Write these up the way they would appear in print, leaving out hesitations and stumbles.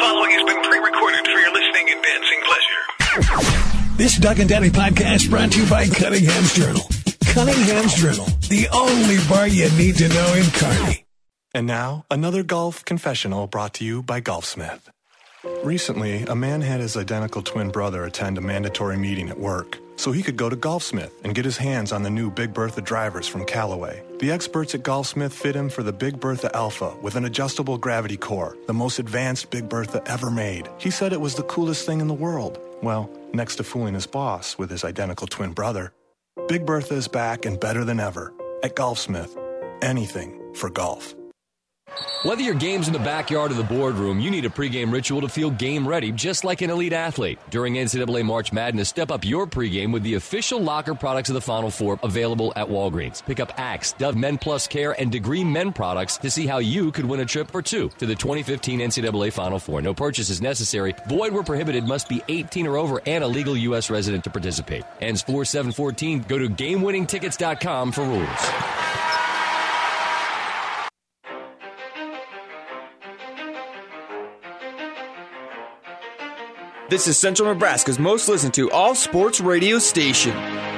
following has been pre-recorded for your listening and dancing pleasure. This Doug and Daddy podcast brought to you by Cunningham's Journal. Cunningham's Journal, the only bar you need to know in Kearney. And now, another golf confessional brought to you by Golfsmith. Recently, a man had his identical twin brother attend a mandatory meeting at work so he could go to Golfsmith and get his hands on the new Big Bertha drivers from Callaway. The experts at Golfsmith fit him for the Big Bertha Alpha with an adjustable gravity core, the most advanced Big Bertha ever made. He said it was the coolest thing in the world. Well, next to fooling his boss with his identical twin brother, Big Bertha is back and better than ever at Golfsmith. Anything for golf. Whether your game's in the backyard or the boardroom, you need a pregame ritual to feel game ready, just like an elite athlete. During NCAA March Madness, step up your pregame with the official locker products of the Final Four available at Walgreens. Pick up Axe, Dove Men Plus Care, and Degree Men products to see how you could win a trip for two to the 2015 NCAA Final Four. No purchase is necessary. Void where prohibited. Must be 18 or over and a legal U.S. resident to participate. Ends 4/7/14. Go to GameWinningTickets.com for rules. This is Central Nebraska's most listened to all-sports radio station.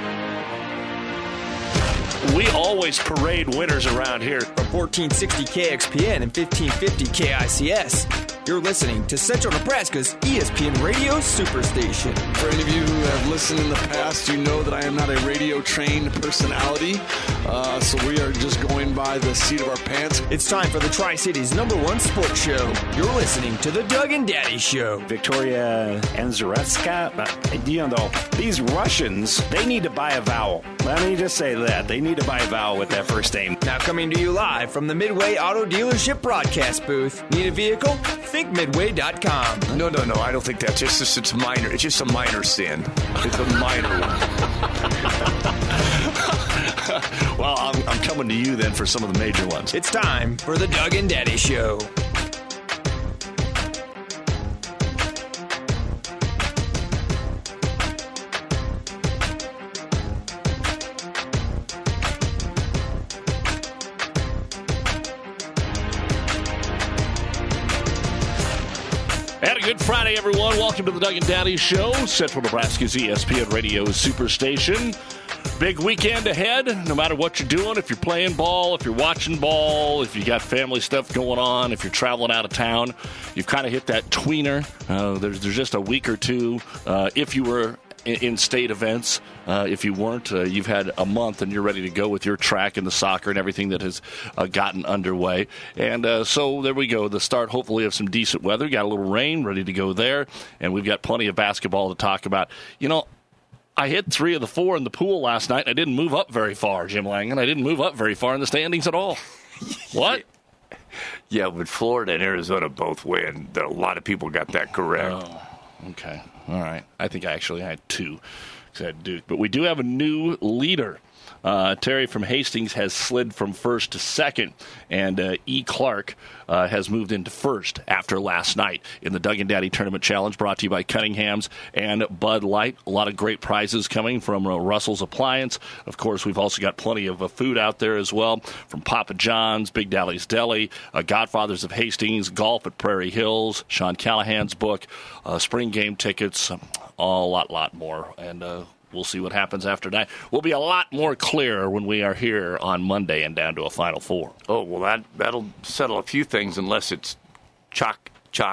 We always parade winners around here. From 1460 KXPN and 1550 KICS, you're listening to Central Nebraska's ESPN Radio Superstation. For any of you who have listened in the past, you know that I am not a radio-trained personality, so we are just going by the seat of our pants. It's time for the Tri-Cities #1 sports show. You're listening to the Doug and Daddy Show. Victoria Anzarevska, these Russians, they need to buy a vowel. Let me just say that. They need to buy a vowel with that first name. Now coming to you live from the Midway Auto Dealership broadcast booth. Need a vehicle? Think Midway.com. No, I don't think that's it's minor. It's just a minor sin. It's a minor one. Well, I'm coming to you then for some of the major ones. It's time for the Doug and Daddy Show. And a good Friday, everyone. Welcome to the Doug and Daddy Show, Central Nebraska's ESPN Radio Superstation. Big weekend ahead, no matter what you're doing. If you're playing ball, if you're watching ball, if you got family stuff going on, if you're traveling out of town, you've kind of hit that tweener. There's just a week or two. If you were in state events, if you weren't, you've had a month and you're ready to go with your track and the soccer and everything that has gotten underway. And so there we go, the start hopefully of some decent weather. Got a little rain, ready to go there, and we've got plenty of basketball to talk about. You know, I hit 3 of the 4 in the pool last night, and I didn't move up very far, Jim Langen. I didn't move up very far in the standings at all. What? Yeah, but Florida and Arizona both win. A lot of people got that correct. Oh, okay. All right. I think I actually had 2. But we do have a new leader. Terry from Hastings has slid from first to second, and E. Clark has moved into first after last night in the Doug and Daddy Tournament Challenge, brought to you by Cunningham's and Bud Light. A lot of great prizes coming from Russell's Appliance. Of course, we've also got plenty of food out there as well, from Papa John's, Big Dally's Deli, Godfathers of Hastings, golf at Prairie Hills, Sean Callahan's book, spring game tickets, a lot more. And we'll see what happens after that. We'll be a lot more clear when we are here on Monday and down to a Final Four. Oh, well, that'll settle a few things unless it's chalk.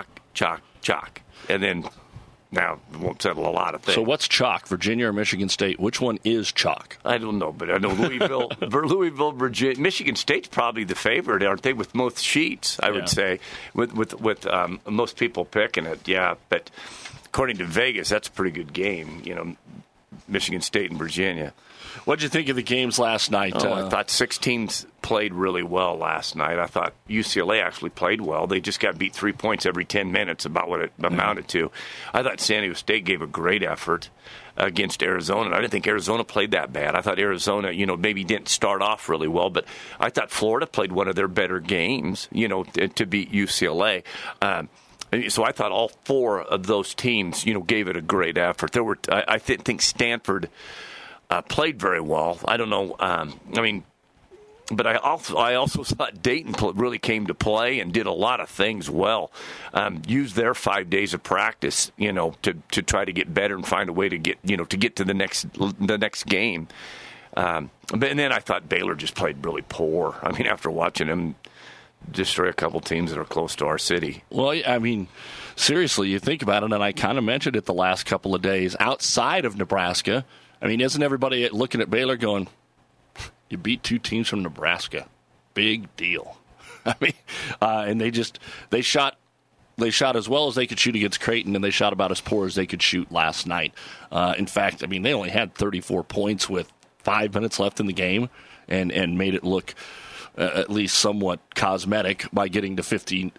And then now it won't settle a lot of things. So what's chalk, Virginia or Michigan State? Which one is chalk? I don't know, but I know Louisville, Virginia. Michigan State's probably the favorite, aren't they, with most sheets, I would say, with most people picking it, yeah. But according to Vegas, that's a pretty good game, you know, Michigan State and Virginia. What did you think of the games last night? I thought 6 teams played really well last night. I thought UCLA actually played well. They just got beat 3 points every 10 minutes, about what it amounted to. I thought San Diego State gave a great effort against Arizona. I didn't think Arizona played that bad. I thought Arizona, maybe didn't start off really well, but I thought Florida played one of their better games, to beat UCLA. So I thought all 4 of those teams, gave it a great effort. I think Stanford played very well. I don't know. But I also thought Dayton really came to play and did a lot of things well. Used their 5 days of practice, to try to get better and find a way to get to the next game. And then I thought Baylor just played really poor. I mean, after watching them destroy a couple teams that are close to our city. Well, I mean, seriously, you think about it, and I kind of mentioned it the last couple of days. Outside of Nebraska, I mean, isn't everybody looking at Baylor going, you beat 2 teams from Nebraska? Big deal. I mean, and they shot as well as they could shoot against Creighton, and they shot about as poor as they could shoot last night. In fact, I mean, they only had 34 points with 5 minutes left in the game and made it look at least somewhat cosmetic by getting to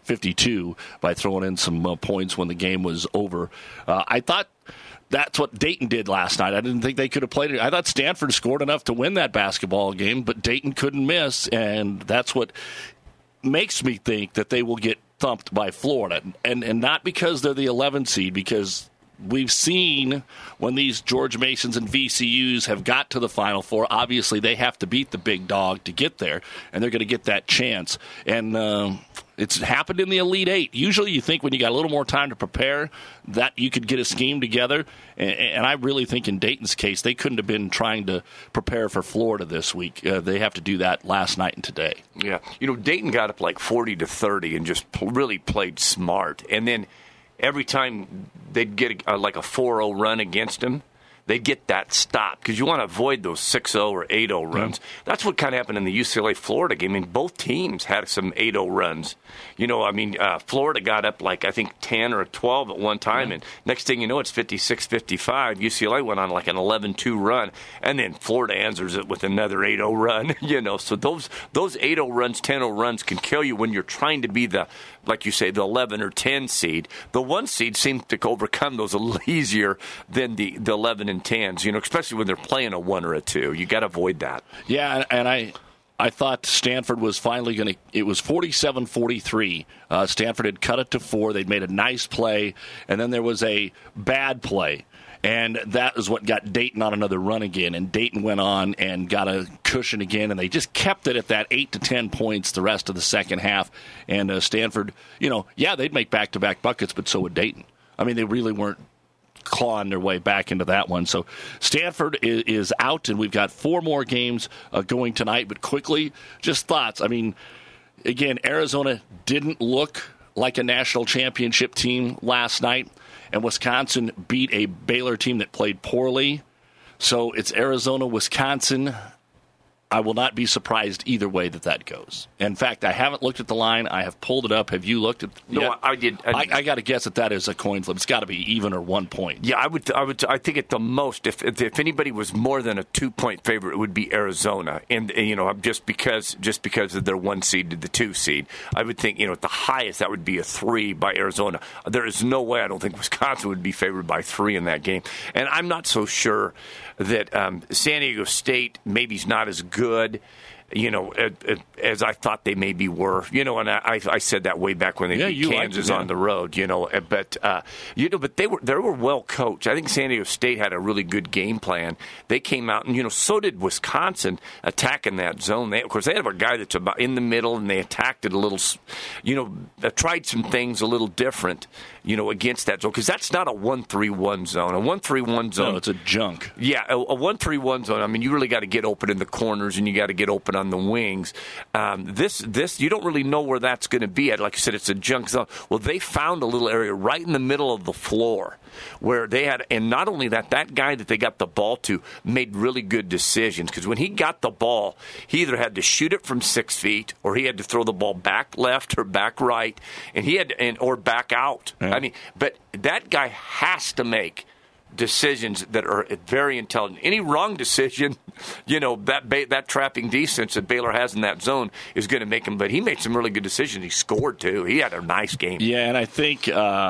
52 by throwing in some points when the game was over. I thought that's what Dayton did last night. I didn't think they could have played it. I thought Stanford scored enough to win that basketball game, but Dayton couldn't miss, and that's what makes me think that they will get thumped by Florida. And not because they're the 11 seed, because we've seen when these George Masons and VCUs have got to the Final Four, obviously they have to beat the big dog to get there, and they're going to get that chance. And it's happened in the Elite Eight. Usually you think when you got a little more time to prepare that you could get a scheme together, and I really think in Dayton's case they couldn't have been trying to prepare for Florida this week. They have to do that last night and today. Yeah. Dayton got up like 40-30 and just really played smart. And then every time they'd get like a 4-0 run against them, they'd get that stop because you want to avoid those 6-0 or 8-0 runs. Mm-hmm. That's what kind of happened in the UCLA-Florida game. I mean, both teams had some 8-0 runs. Florida got up like, I think, 10 or 12 at one time, and next thing you know, it's 56-55. UCLA went on like an 11-2 run, and then Florida answers it with another 8-0 run. So those 8-0 runs, 10-0 runs can kill you when you're trying to be the, like you say, the 11 or 10 seed. The 1 seed seems to overcome those a little easier than the 11 and 10s, especially when they're playing a 1 or a 2. You got to avoid that. Yeah, and I thought Stanford was finally going to – it was 47-43. Stanford had cut it to 4. They'd made a nice play, and then there was a bad play. And that is what got Dayton on another run again. And Dayton went on and got a cushion again, and they just kept it at that 8 to 10 points the rest of the second half. And Stanford, they'd make back-to-back buckets, but so would Dayton. I mean, they really weren't clawing their way back into that one. So Stanford is out, and we've got 4 more games going tonight. But quickly, just thoughts. I mean, again, Arizona didn't look like a national championship team last night, and Wisconsin beat a Baylor team that played poorly. So it's Arizona, Wisconsin. I will not be surprised either way that goes. In fact, I haven't looked at the line. I have pulled it up. Have you looked at it? No, I did. I got to guess that is a coin flip. It's got to be even or 1 point. Yeah, I think at the most, if anybody was more than a 2-point favorite, it would be Arizona. And just because of their 1 seed to the 2 seed, I would think at the highest that would be a 3 by Arizona. There is no way I don't think Wisconsin would be favored by 3 in that game. And I'm not so sure that San Diego State maybe is not as good, as I thought they maybe were. And I said that way back when they beat Kansas on the road. But they were well coached. I think San Diego State had a really good game plan. They came out and so did Wisconsin attacking that zone. Of course, they have a guy that's about in the middle, and they attacked it a little. Tried some things a little different. Against that zone, because that's not a 1-3-1 zone. A 1-3-1 zone. No, it's a junk. Yeah, a 1-3-1 zone. I mean, you really got to get open in the corners, and you got to get open on the wings. This you don't really know where that's going to be at. Like I said, it's a junk zone. Well, they found a little area right in the middle of the floor where they had, and not only that guy that they got the ball to made really good decisions, because when he got the ball, he either had to shoot it from 6 feet, or he had to throw the ball back left or back right, and or back out. Yeah. I mean, but that guy has to make decisions that are very intelligent. Any wrong decision, that trapping defense that Baylor has in that zone is going to make him. But he made some really good decisions. He scored too. He had a nice game. Yeah, and I think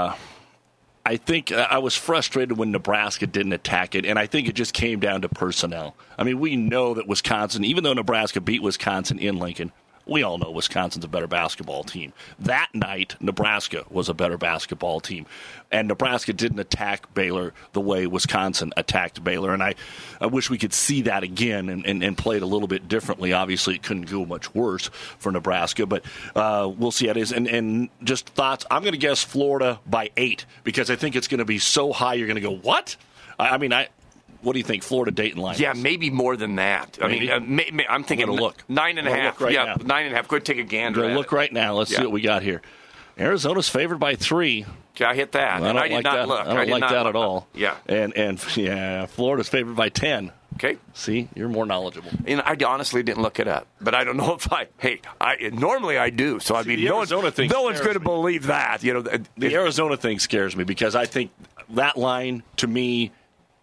I was frustrated when Nebraska didn't attack it, and I think it just came down to personnel. I mean, we know that Wisconsin, even though Nebraska beat Wisconsin in Lincoln, we all know Wisconsin's a better basketball team. That night, Nebraska was a better basketball team. And Nebraska didn't attack Baylor the way Wisconsin attacked Baylor. And I wish we could see that again and play it a little bit differently. Obviously, it couldn't go much worse for Nebraska, but we'll see how it is. And just thoughts, I'm going to guess Florida by 8 because I think it's going to be so high you're going to go, what? What do you think, Florida Dayton line? Yeah, maybe more than that. Maybe? I mean, I'm thinking look. 9.5. Right yeah, now. 9.5. Go take a gander. Look right now. Let's see what we got here. Arizona's favored by 3. I hit that. I did not look. I don't like that at all. Yeah. And Florida's favored by 10. Okay. See, you're more knowledgeable. And I honestly didn't look it up, but I don't know if normally I do. So I mean, no one's going to believe that. You know, the Arizona thing scares me because I think that line, to me,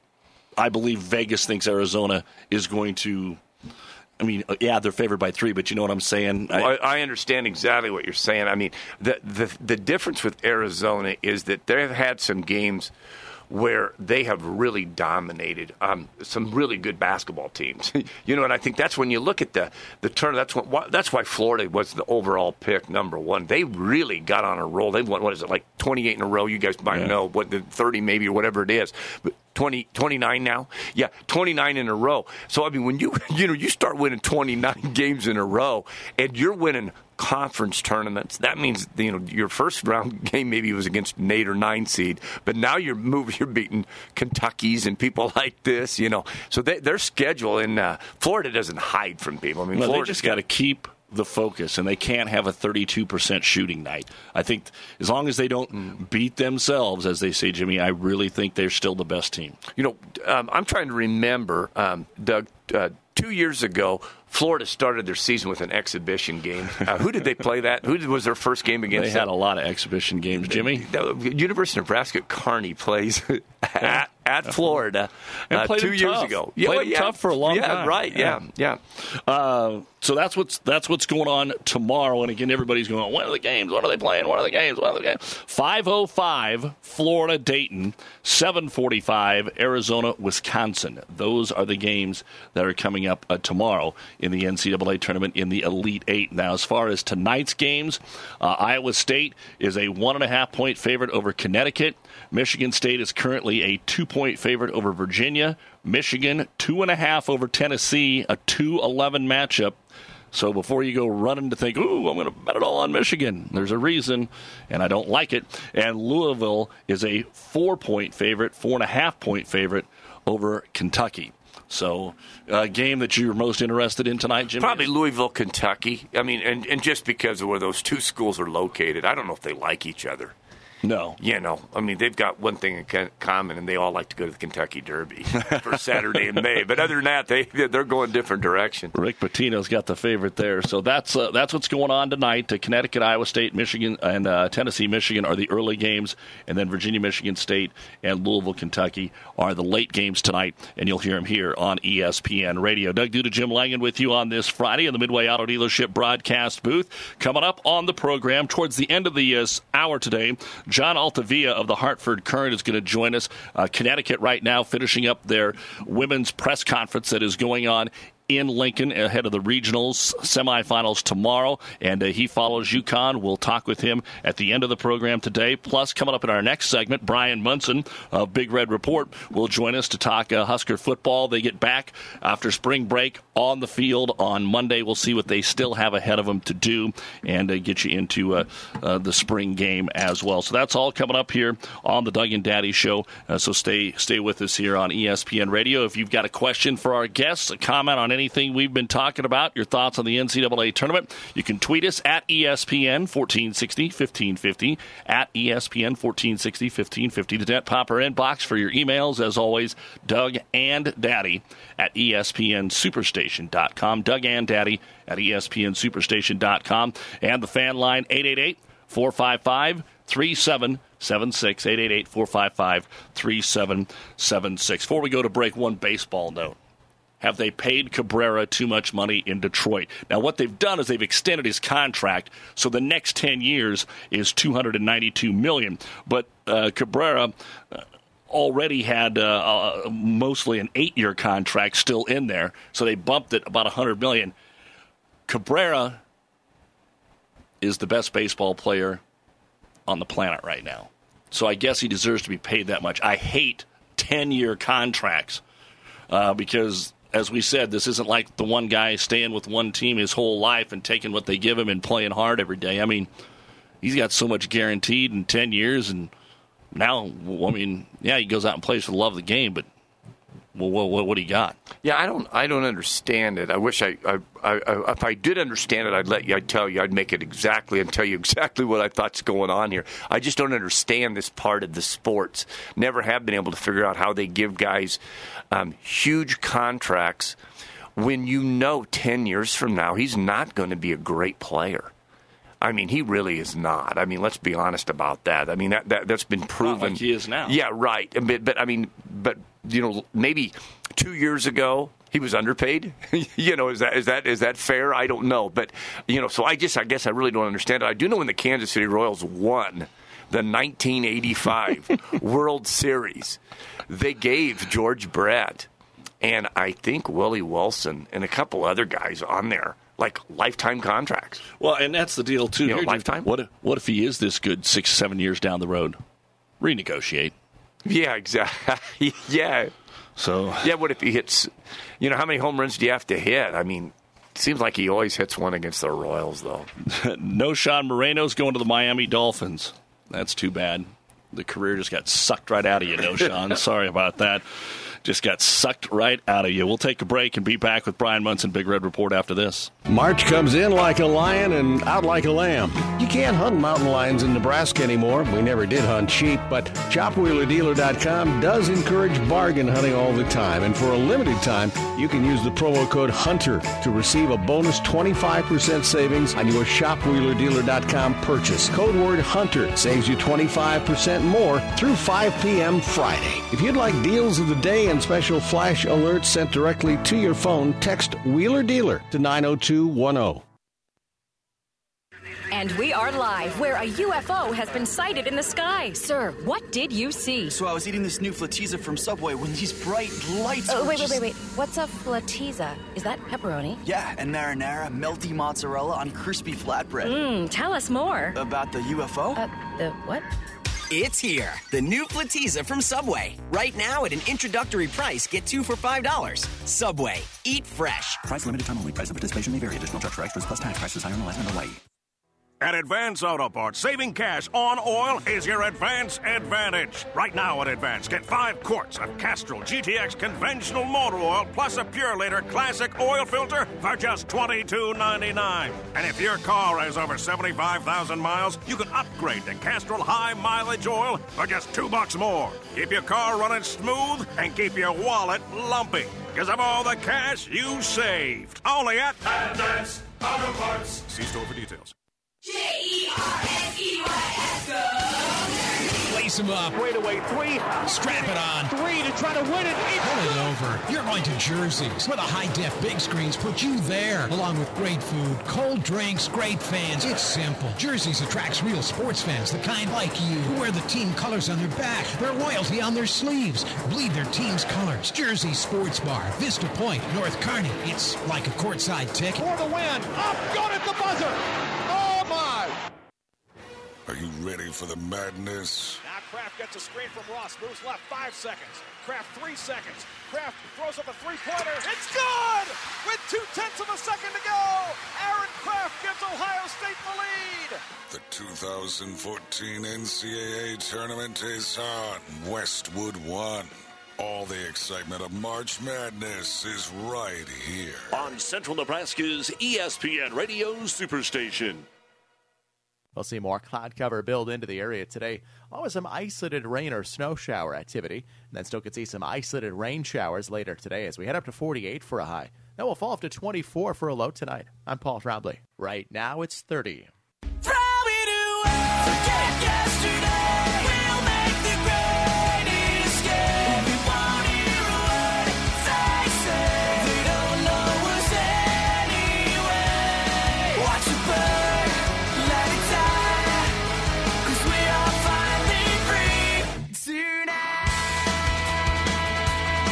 I believe Vegas thinks Arizona is going to. I mean, yeah, they're favored by 3, but you know what I'm saying? I understand exactly what you're saying. I mean, the difference with Arizona is that they've had some games where they have really dominated some really good basketball teams. You know, and I think that's when you look at the turn. That's why Florida was the overall pick number 1. They really got on a roll. They've won, 28 in a row. You guys might know what the 30 maybe or whatever it is. But 29 now? Yeah, 29 in a row. So, I mean, when you start winning 29 games in a row and you're winning conference tournaments, that means, your first round game maybe was against an 8 or 9 seed, but now you're beating Kentuckies and people like this, So their schedule in Florida doesn't hide from people. I mean, they just got to keep the focus, and they can't have a 32% shooting night. I think as long as they don't beat themselves, as they say, Jimmy, I really think they're still the best team. I'm trying to remember, Doug, 2 years ago, Florida started their season with an exhibition game. Who did they play that? Who was their first game against? They had a lot of exhibition games, Jimmy. The University of Nebraska Kearney plays at Florida 2 years ago. Played tough for a long time. Right. Yeah. So that's what's going on tomorrow. And again, everybody's going, when are the games? What are they playing? What are the games? 5:05 Florida Dayton, 7:45 Arizona Wisconsin. Those are the games that are coming up tomorrow in the NCAA tournament in the Elite Eight. Now, as far as tonight's games, Iowa State is a 1.5-point favorite over Connecticut. Michigan State is currently a 2-point favorite over Virginia. Michigan, 2.5 over Tennessee, a 2-11 matchup. So before you go running to think, ooh, I'm going to bet it all on Michigan, there's a reason, and I don't like it. And Louisville is a 4-point favorite, 4.5-point favorite over Kentucky. So a game that you're most interested in tonight, Jimmy? Probably Louisville, Kentucky. I mean, and just because of where those two schools are located, I don't know if they like each other. No. I mean, they've got one thing in common, and they all like to go to the Kentucky Derby for Saturday in May. But other than that, they're going different directions. Rick Pitino's got the favorite there. So that's what's going on tonight. Connecticut, Iowa State, Michigan, and Tennessee, Michigan are the early games. And then Virginia, Michigan State, and Louisville, Kentucky are the late games tonight. And you'll hear them here on ESPN Radio. Doug Duda, Jim Langen with you on this Friday in the Midway Auto Dealership broadcast booth. Coming up on the program towards the end of the hour today, John Altavia of the Hartford Courant is going to join us. Connecticut right now finishing up their women's press conference that is going on in Lincoln ahead of the regionals semifinals tomorrow, and he follows UConn. We'll talk with him at the end of the program today. Plus, coming up in our next segment, Brian Munson of Big Red Report will join us to talk Husker football. They get back after spring break on the field on Monday. We'll see what they still have ahead of them to do and get you into the spring game as well. So that's all coming up here on the Doug and Daddy Show. So stay with us here on ESPN Radio. If you've got a question for our guests, a comment on anything we've been talking about, your thoughts on the NCAA tournament, you can tweet us at ESPN 1460 1550, at ESPN 1460 1550. The Dent Popper inbox for your emails, as always, Doug and Daddy at ESPNSuperstation.com. Doug and Daddy at ESPNSuperstation.com. And the fan line, 888-455-3776, 888-455-3776. Before we go to break, one baseball note. Have they paid Cabrera too much money in Detroit? Now, what they've done is they've extended his contract, so the next 10 years is $292 million. But Cabrera already had mostly an 8-year contract still in there, so they bumped it about $100 million. Cabrera is the best baseball player on the planet right now. So I guess he deserves to be paid that much. I hate 10-year contracts because, as we said, this isn't like the one guy staying with one team his whole life and taking what they give him and playing hard every day. I mean, he's got so much guaranteed in 10 years, and now, I mean, yeah, he goes out and plays for the love of the game, but what do you got? Yeah, I don't understand it. I wish if I did understand it, I'd tell you, I'd make it exactly and tell you exactly what I thought's going on here. I just don't understand this part of the sports. Never have been able to figure out how they give guys huge contracts when 10 years from now he's not going to be a great player. I mean, he really is not. I mean, let's be honest about that. I mean, that's been proven. Not like he is now. Yeah, right. But maybe 2 years ago he was underpaid. Is that fair? I don't know. But so I guess I really don't understand it. I do know when the Kansas City Royals won the 1985 World Series, they gave George Brett and I think Willie Wilson and a couple other guys on there like lifetime contracts. Well, and that's the deal too. Lifetime. What if he is this good 6-7 years down the road? Renegotiate. Yeah, exactly. Yeah. So. Yeah, what if he hits? How many home runs do you have to hit? I mean, it seems like he always hits one against the Royals, though. No, Sean Moreno's going to the Miami Dolphins. That's too bad. The career just got sucked right out of you, no, Sean. Sorry about that. Just got sucked right out of you. We'll take a break and be back with Brian Munson, Big Red Report, after this. March comes in like a lion and out like a lamb. You can't hunt mountain lions in Nebraska anymore. We never did hunt sheep, but ShopWheelerDealer.com does encourage bargain hunting all the time. And for a limited time, you can use the promo code HUNTER to receive a bonus 25% savings on your ShopWheelerDealer.com purchase. Code word HUNTER saves you 25% more through 5 p.m. Friday. If you'd like deals of the day and special flash alerts sent directly to your phone, text Wheeler Dealer to 90210. And we are live where a UFO has been sighted in the sky. Sir, what did you see? So I was eating this new Flateza from Subway when these bright lights were wait. What's a Flateza? Is that pepperoni? Yeah, and marinara, melty mozzarella on crispy flatbread. Tell us more. About the UFO? The what? It's here, the new Flateza from Subway. Right now at an introductory price, get 2 for $5. Subway, eat fresh. Price limited time only. Price and participation may vary. Additional charge for extras plus tax. Prices higher in Alaska and Hawaii. At Advance Auto Parts, saving cash on oil is your Advance advantage. Right now at Advance, get 5 quarts of Castrol GTX conventional motor oil plus a Pure Liter classic oil filter for just $22.99. And if your car has over 75,000 miles, you can upgrade to Castrol high mileage oil for just $2 more. Keep your car running smooth and keep your wallet lumpy because of all the cash you saved. Only at Advance Auto Parts. See store for details. J-E-R-S-E-Y-S, go! Lace him up. Straightaway 3. Strap it on. 3 to try to win it. Pull it over. You're going to Jersey's, where the high-def big screens put you there, along with great food, cold drinks, great fans. It's simple. Jersey's attracts real sports fans, the kind like you, who wear the team colors on their back, their loyalty on their sleeves, bleed their team's colors. Jersey's Sports Bar, Vista Point, North Kearney. It's like a courtside ticket. For the win. Up, got at the buzzer. Oh, my. Are you ready for the madness? Now Kraft gets a screen from Ross. Moves left 5 seconds. Kraft 3 seconds. Kraft throws up a three-pointer. It's good! With 0.2 of a second to go. Aaron Kraft gives Ohio State the lead. The 2014 NCAA tournament is on. Westwood won. All the excitement of March Madness is right here. On Central Nebraska's ESPN Radio Superstation. We'll see more cloud cover build into the area today, along with some isolated rain or snow shower activity. And then still could see some isolated rain showers later today as we head up to 48 for a high. Then we'll fall up to 24 for a low tonight. I'm Paul Trombley. Right now it's 30. Throw it away. Forget yesterday. We'll make the great escape. We won't hear a word they say. They don't know us anyway. Watch it burn.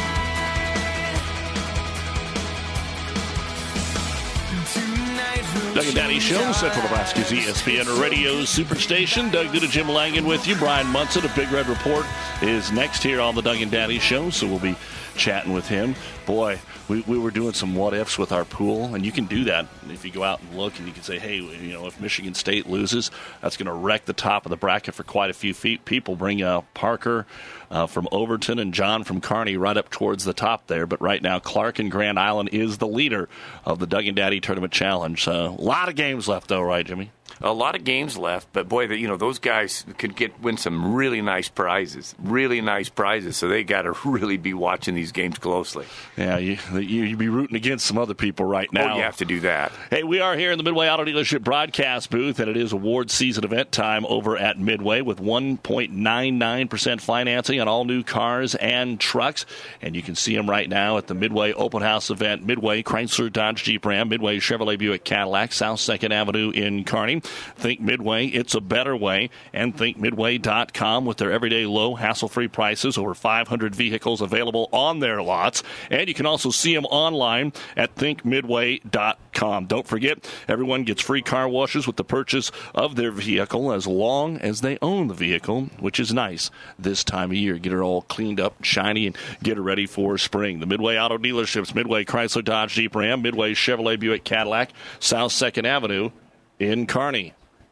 Tonight Doug and Daddy Show, Central Nebraska's ESPN Radio Superstation. Doug Duda, Jim Langan with you. Brian Munson of Big Red Report is next here on the Doug and Daddy Show, so we'll be chatting with him. Boy, we were doing some what-ifs with our pool, and you can do that if you go out and look, and you can say, hey, you know, if Michigan State loses, that's going to wreck the top of the bracket for quite a few people. Bring Parker from Overton and John from Kearney right up towards the top there. But right now, Clark and Grand Island is the leader of the Doug and Daddy Tournament Challenge. A lot of games left, though, right, Jimmy? A lot of games left, but boy, those guys could win some really nice prizes. So they got to really be watching these games closely. Yeah, you'd be rooting against some other people right now. Oh, you have to do that. Hey, we are here in the Midway Auto Dealership broadcast booth, and it is award season event time over at Midway with 1.99% financing on all new cars and trucks. And you can see them right now at the Midway Open House event. Midway Chrysler Dodge Jeep Ram, Midway Chevrolet Buick Cadillac, South 2nd Avenue in Kearney. Think Midway, it's a better way, and thinkmidway.com with their everyday low, hassle-free prices, over 500 vehicles available on their lots, and you can also see them online at thinkmidway.com. Don't forget, everyone gets free car washes with the purchase of their vehicle as long as they own the vehicle, which is nice this time of year. Get it all cleaned up, shiny, and get it ready for spring. The Midway Auto Dealerships, Midway Chrysler Dodge Jeep Ram, Midway Chevrolet Buick Cadillac, South 2nd Avenue in Kearney.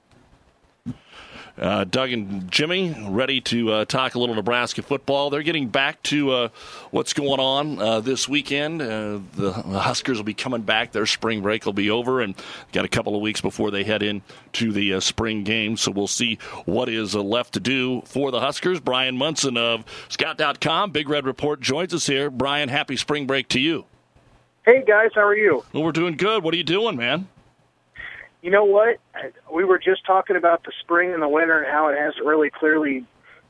Doug and Jimmy ready to talk a little Nebraska football. They're getting back to what's going on this weekend. The Huskers will be coming back. Their spring break will be over, and got a couple of weeks before they head into the spring game. So we'll see what is left to do for the Huskers. Brian Munson of Scout.com, Big Red Report, joins us here. Brian, happy spring break to you. Hey, guys. How are you? Well, we're doing good. What are you doing, man? You know what? We were just talking about the spring and the winter and how it hasn't really clearly,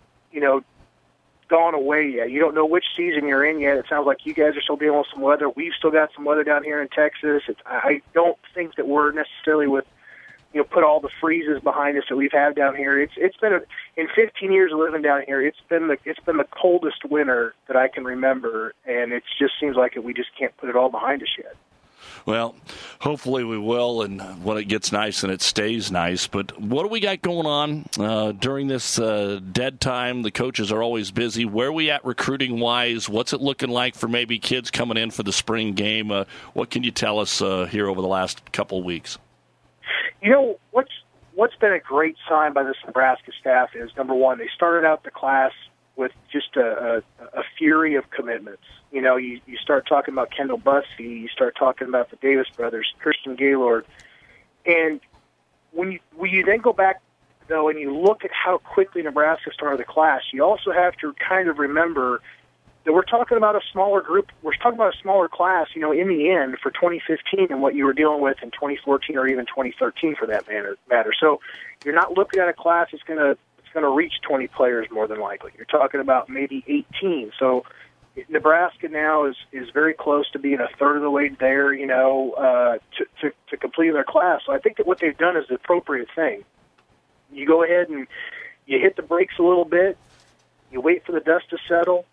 gone away yet. You don't know which season you're in yet. It sounds like you guys are still dealing with some weather. We've still got some weather down here in Texas. I don't think that we're necessarily put all the freezes behind us that we've had down here. It's been in 15 years of living down here, it's been the coldest winter that I can remember, and it just seems like we just can't put it all behind us yet. Well, hopefully we will, and when it gets nice and it stays nice. But what do we got going on during this dead time? The coaches are always busy. Where are we at recruiting-wise? What's it looking like for maybe kids coming in for the spring game? What can you tell us here over the last couple of weeks? What's been a great sign by this Nebraska staff is, number one, they started out the class with just a fury of commitments. You start talking about Kendall Bussey, you start talking about the Davis brothers, Christian Gaylord, and when you then go back, though, and you look at how quickly Nebraska started the class, you also have to kind of remember that we're talking about a smaller group. We're talking about a smaller class, in the end, for 2015 and what you were dealing with in 2014 or even 2013 for that matter. So you're not looking at a class that's going to reach 20 players more than likely. You're talking about maybe 18. So Nebraska now is very close to being a third of the way there, to complete their class. So I think that what they've done is the appropriate thing. You go ahead and you hit the brakes a little bit. You wait for the dust to settle.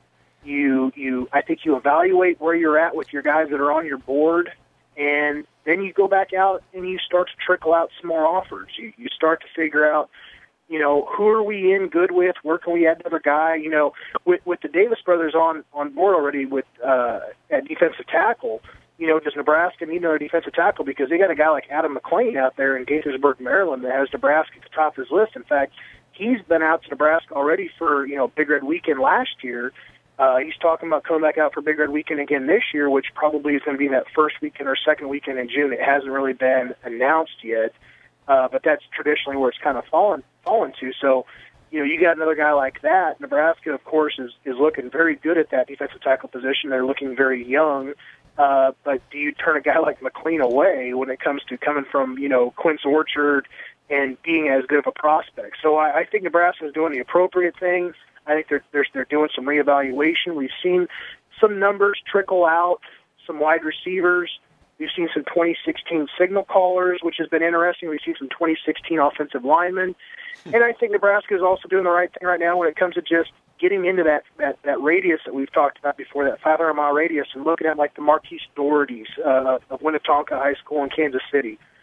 I think you evaluate where you're at with your guys that are on your board, and then you go back out and you start to trickle out some more offers. You start to figure out, who are we in good with? Where can we add another guy? With the Davis brothers on board already with at defensive tackle, does Nebraska need another defensive tackle? Because they got a guy like Adam McLean out there in Gaithersburg, Maryland, that has Nebraska at the top of his list. In fact, he's been out to Nebraska already for, Big Red Weekend last year. He's talking about coming back out for Big Red Weekend again this year, which probably is going to be that first weekend or second weekend in June. It hasn't really been announced yet, but that's traditionally where it's kind of fallen to. So, you got another guy like that. Nebraska, of course, is looking very good at that defensive tackle position. They're looking very young. But do you turn a guy like McLean away when it comes to coming from, Quince Orchard and being as good of a prospect? So I think Nebraska is doing the appropriate things. I think they're doing some reevaluation. We've seen some numbers trickle out, some wide receivers. We've seen some 2016 signal callers, which has been interesting. We've seen some 2016 offensive linemen. And I think Nebraska is also doing the right thing right now when it comes to just getting into that radius that we've talked about before, that 500-mile radius, and looking at like the Marquise Dohertys of Winnetonka High School in Kansas City.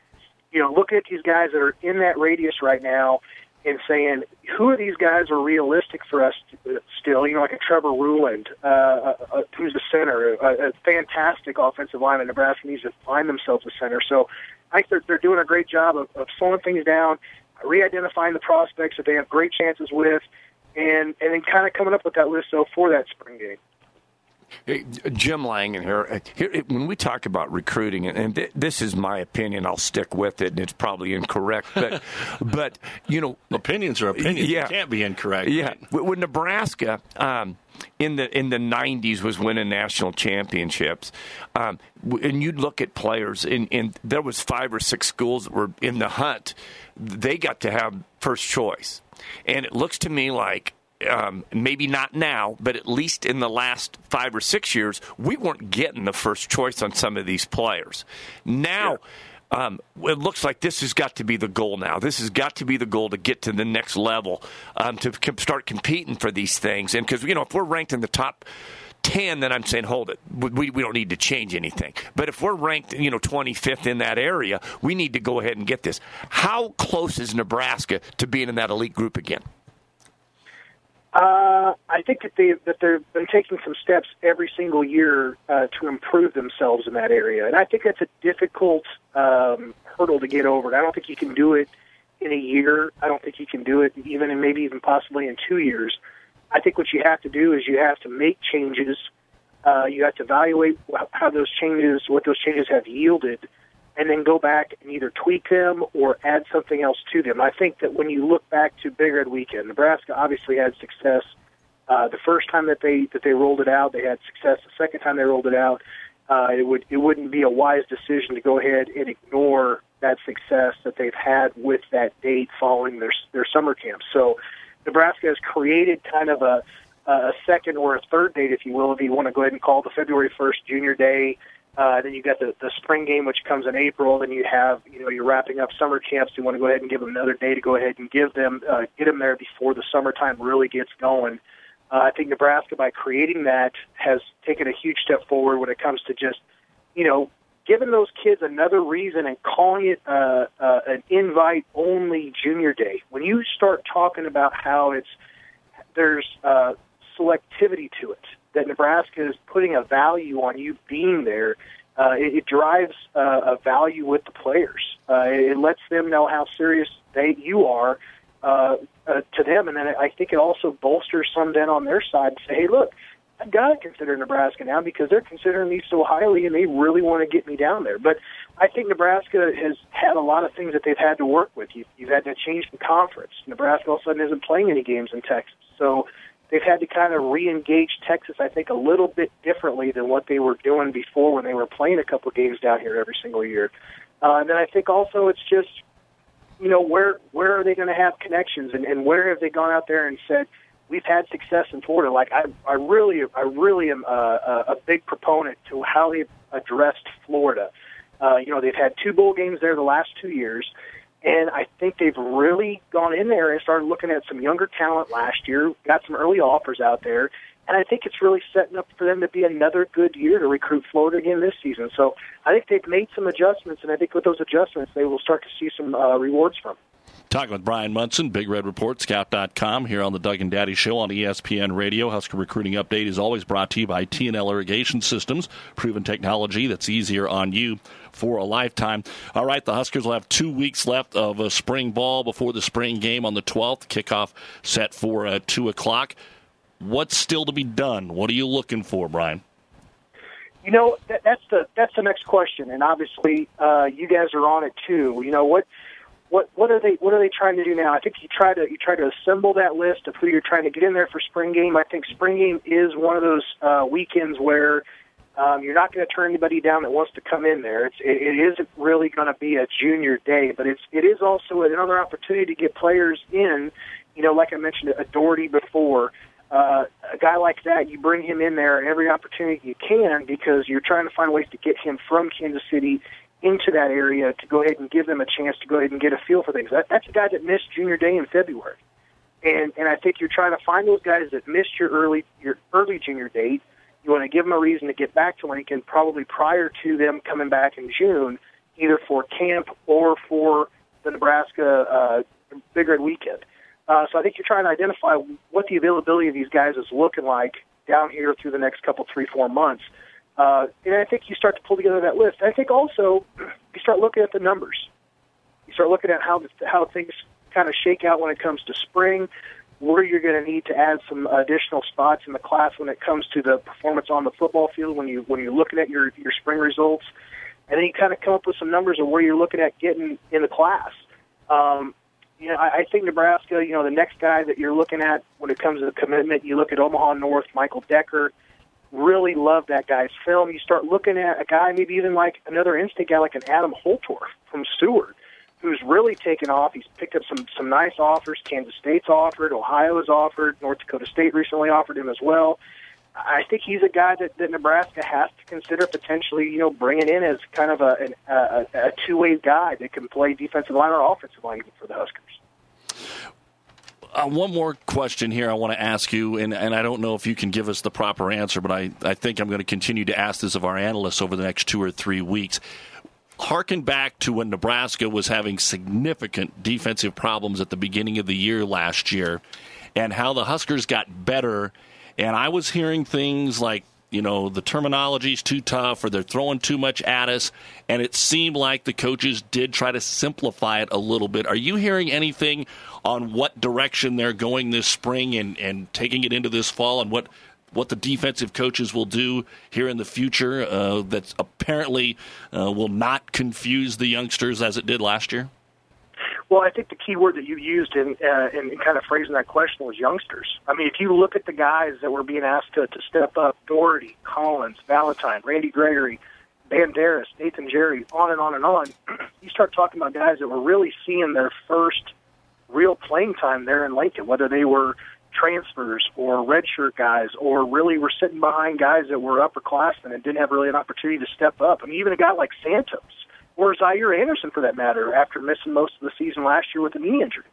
looking at these guys that are in that radius right now and saying, who of these guys are realistic for us still? Like a Trevor Ruland, who's a center, a fantastic offensive lineman. Nebraska needs to find themselves a center. So I think they're doing a great job of slowing things down, re-identifying the prospects that they have great chances with, and then kind of coming up with that list for that spring game. Hey, Jim Langen here. When we talk about recruiting, and this is my opinion, I'll stick with it, and it's probably incorrect, but opinions are opinions. Yeah, you can't be incorrect. Yeah, right? When Nebraska in the 90s was winning national championships, and you'd look at players, and there was 5 or 6 schools that were in the hunt. They got to have first choice, and it looks to me like. Maybe not now, but at least in the last 5 or 6 years, we weren't getting the first choice on some of these players. Now, it looks like this has got to be the goal now. This has got to be the goal to get to the next level, to start competing for these things. And because, if we're ranked in the top 10, then I'm saying, hold it. We don't need to change anything. But if we're ranked, 25th in that area, we need to go ahead and get this. How close is Nebraska to being in that elite group again? I think that they've been taking some steps every single year to improve themselves in that area, and I think that's a difficult hurdle to get over. I don't think you can do it in a year. I don't think you can do it maybe even possibly in 2 years. I think what you have to do is you have to make changes. You have to evaluate what those changes have yielded, and then go back and either tweak them or add something else to them. I think that when you look back to Big Red Weekend, Nebraska obviously had success. The first time that they rolled it out, they had success. The second time they rolled it out, it wouldn't be a wise decision to go ahead and ignore that success that they've had with that date following their summer camp. So Nebraska has created kind of a second or a third date, if you will, if you want to go ahead and call the February 1st Junior Day. Then you got the spring game, which comes in April. Then you have, you're wrapping up summer camps. You want to go ahead and give them another day to go ahead and get them there before the summertime really gets going. I think Nebraska, by creating that, has taken a huge step forward when it comes to just, giving those kids another reason and calling it an invite-only Junior Day. When you start talking about how there's selectivity to it, that Nebraska is putting a value on you being there, it drives a value with the players. It lets them know how serious you are to them, and then I think it also bolsters some then on their side to say, hey, look, I've got to consider Nebraska now because they're considering me so highly and they really want to get me down there. But I think Nebraska has had a lot of things that they've had to work with. You've had to change the conference. Nebraska all of a sudden isn't playing any games in Texas. So they've had to kind of re-engage Texas, I think, a little bit differently than what they were doing before when they were playing a couple of games down here every single year. And then I think also it's just, where are they going to have connections and where have they gone out there and said, we've had success in Florida. Like I really am a big proponent to how they've addressed Florida. They've had 2 bowl games there the last 2 years, and I think they've really gone in there and started looking at some younger talent last year, got some early offers out there, and I think it's really setting up for them to be another good year to recruit Florida again this season. So I think they've made some adjustments, and I think with those adjustments, they will start to see some rewards from them. Talking with Brian Munson, Big Red Report, Scout.com, here on the Doug and Daddy Show on ESPN Radio. Husker Recruiting Update is always brought to you by T&L Irrigation Systems, proven technology that's easier on you for a lifetime. All right, the Huskers will have 2 weeks left of spring ball before the spring game on the 12th. Kickoff set for 2 o'clock. What's still to be done? What are you looking for, Brian? That's the next question, and obviously you guys are on it too. What are they trying to do now? I think you try to assemble that list of who you're trying to get in there for spring game. I think spring game is one of those weekends where you're not going to turn anybody down that wants to come in there. It isn't really going to be a Junior Day, but it is also another opportunity to get players in. Like I mentioned, a Doherty before. A guy like that, you bring him in there every opportunity you can because you're trying to find ways to get him from Kansas City into that area to go ahead and give them a chance to go ahead and get a feel for things. That's a guy that missed Junior Day in February. And I think you're trying to find those guys that missed your early Junior date. You want to give them a reason to get back to Lincoln probably prior to them coming back in June, either for camp or for the Nebraska Big Red Weekend. So I think you're trying to identify what the availability of these guys is looking like down here through the next couple, 3-4 months. And I think you start to pull together that list. I think also you start looking at the numbers. You start looking at how things kind of shake out when it comes to spring, where you're going to need to add some additional spots in the class when it comes to the performance on the football field when you're looking at your spring results. And then you kind of come up with some numbers of where you're looking at getting in the class. I think Nebraska, the next guy that you're looking at when it comes to the commitment, you look at Omaha North, Michael Decker. Really love that guy's film. You start looking at a guy, maybe even like another instant guy like an Adam Holtorf from Seward, who's really taken off. He's picked up some nice offers. Kansas State's offered. Ohio has offered. North Dakota State recently offered him as well. I think he's a guy that Nebraska has to consider potentially, bringing in as kind of a two-way guy that can play defensive line or offensive line for the Huskers. One more question here I want to ask you, and I don't know if you can give us the proper answer, but I think I'm going to continue to ask this of our analysts over the next 2 or 3 weeks. Harken back to when Nebraska was having significant defensive problems at the beginning of the year last year and how the Huskers got better. And I was hearing things like, the terminology's too tough or they're throwing too much at us. And it seemed like the coaches did try to simplify it a little bit. Are you hearing anything on what direction they're going this spring and taking it into this fall and what the defensive coaches will do here in the future that apparently will not confuse the youngsters as it did last year? Well, I think the key word that you used in kind of phrasing that question was youngsters. I mean, if you look at the guys that were being asked to step up, Doherty, Collins, Valentine, Randy Gregory, Banderas, Nathan Jerry, on and on and on, you start talking about guys that were really seeing their first real playing time there in Lincoln, whether they were transfers or redshirt guys or really were sitting behind guys that were upperclassmen and didn't have really an opportunity to step up. I mean, even a guy like Santos or Zaire Anderson, for that matter, after missing most of the season last year with a knee injury.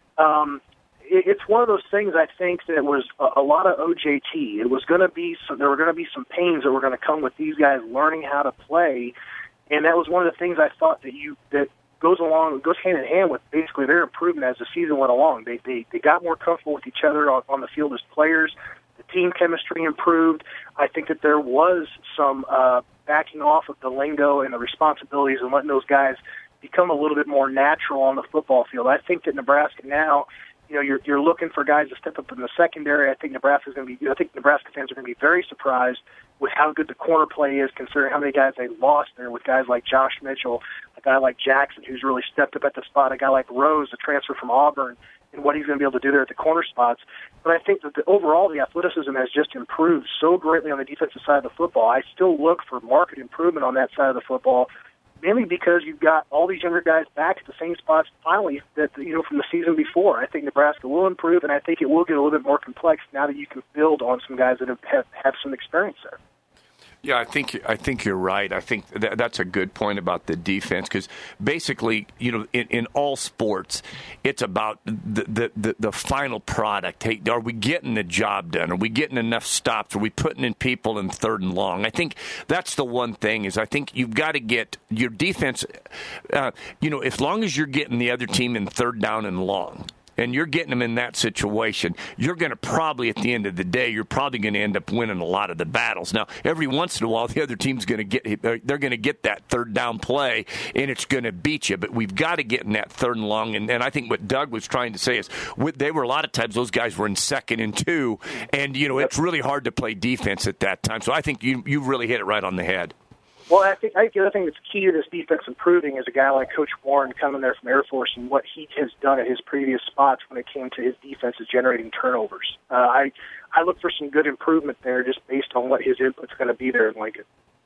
It's one of those things, I think, that was a lot of OJT. It was going to be there were going to be some pains that were going to come with these guys learning how to play, and that was one of the things I thought that goes hand in hand with basically their improvement as the season went along. They got more comfortable with each other on the field as players. The team chemistry improved. I think that there was some backing off of the lingo and the responsibilities and letting those guys become a little bit more natural on the football field. I think that Nebraska now, you're looking for guys to step up in the secondary. I think Nebraska fans are going to be very surprised with how good the corner play is, considering how many guys they lost there with guys like Josh Mitchell, a guy like Jackson, who's really stepped up at the spot, a guy like Rose, a transfer from Auburn, and what he's going to be able to do there at the corner spots. But I think that overall the athleticism has just improved so greatly on the defensive side of the football. I still look for marked improvement on that side of the football, mainly because you've got all these younger guys back at the same spots finally that from the season before. I think Nebraska will improve, and I think it will get a little bit more complex now that you can build on some guys that have some experience there. Yeah, I think you're right. I think that's a good point about the defense because basically, in all sports, it's about the final product. Hey, are we getting the job done? Are we getting enough stops? Are we putting in people in third and long? I think that's the one thing is I think you've got to get your defense. As long as you're getting the other team in third down and long, and you're getting them in that situation, you're going to probably, at the end of the day, you're probably going to end up winning a lot of the battles. Now, every once in a while, the other team's going to they're going to get that third down play, and it's going to beat you. But we've got to get in that third and long. And I think what Doug was trying to say is they were a lot of times those guys were in 2nd and 2, and it's really hard to play defense at that time. So I think you really hit it right on the head. Well, I think the other thing that's key to this defense improving is a guy like Coach Warren coming there from Air Force and what he has done at his previous spots when it came to his defense is generating turnovers. I look for some good improvement there just based on what his input's going to be there in Lincoln.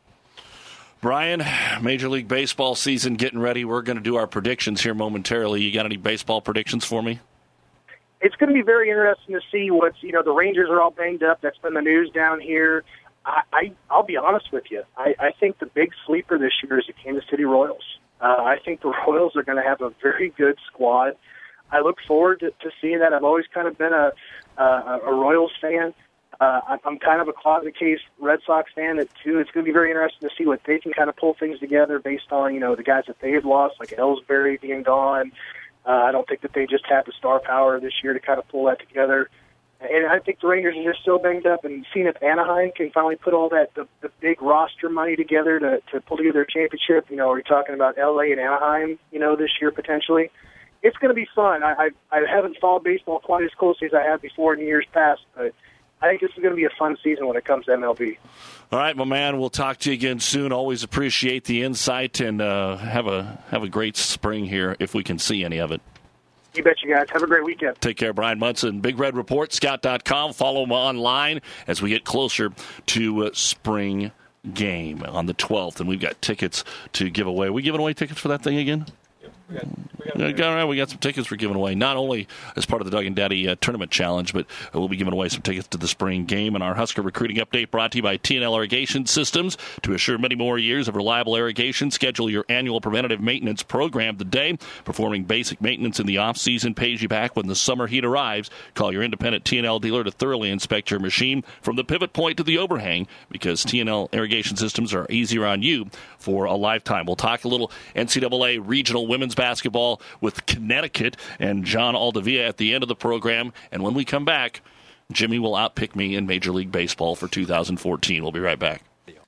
Brian, Major League Baseball season getting ready. We're going to do our predictions here momentarily. You got any baseball predictions for me? It's going to be very interesting to see what's, the Rangers are all banged up. That's been the news down here. I'll be honest with you. I think the big sleeper this year is the Kansas City Royals. I think the Royals are going to have a very good squad. I look forward to seeing that. I've always kind of been a Royals fan. I'm kind of a closet case Red Sox fan, too. It's going to be very interesting to see what they can kind of pull things together based on, the guys that they had lost, like Ellsbury being gone. I don't think that they just have the star power this year to kind of pull that together. And I think the Rangers are just so banged up, and seeing if Anaheim can finally put all that, the big roster money together to pull together a championship. We're talking about L.A. and Anaheim, this year potentially. It's going to be fun. I haven't followed baseball quite as closely as I have before in years past, but I think this is going to be a fun season when it comes to MLB. All right, my man. We'll talk to you again soon. Always appreciate the insight, and have a great spring here if we can see any of it. You bet you guys. Have a great weekend. Take care, Brian Munson. Big Red Report, scout.com. Follow him online as we get closer to spring game on the 12th, and we've got tickets to give away. Are we giving away tickets for that thing again? We got some tickets we're giving away, not only as part of the Doug and Daddy Tournament Challenge, but we'll be giving away some tickets to the spring game. And our Husker recruiting update brought to you by TNL Irrigation Systems. To assure many more years of reliable irrigation, schedule your annual preventative maintenance program today. Performing basic maintenance in the off-season pays you back when the summer heat arrives. Call your independent TNL dealer to thoroughly inspect your machine from the pivot point to the overhang, because TNL Irrigation Systems are easier on you for a lifetime. We'll talk a little NCAA regional women's basketball with Connecticut and John Aldavia at the end of the program. And when we come back, Jimmy will outpick me in Major League Baseball for 2014. We'll be right back.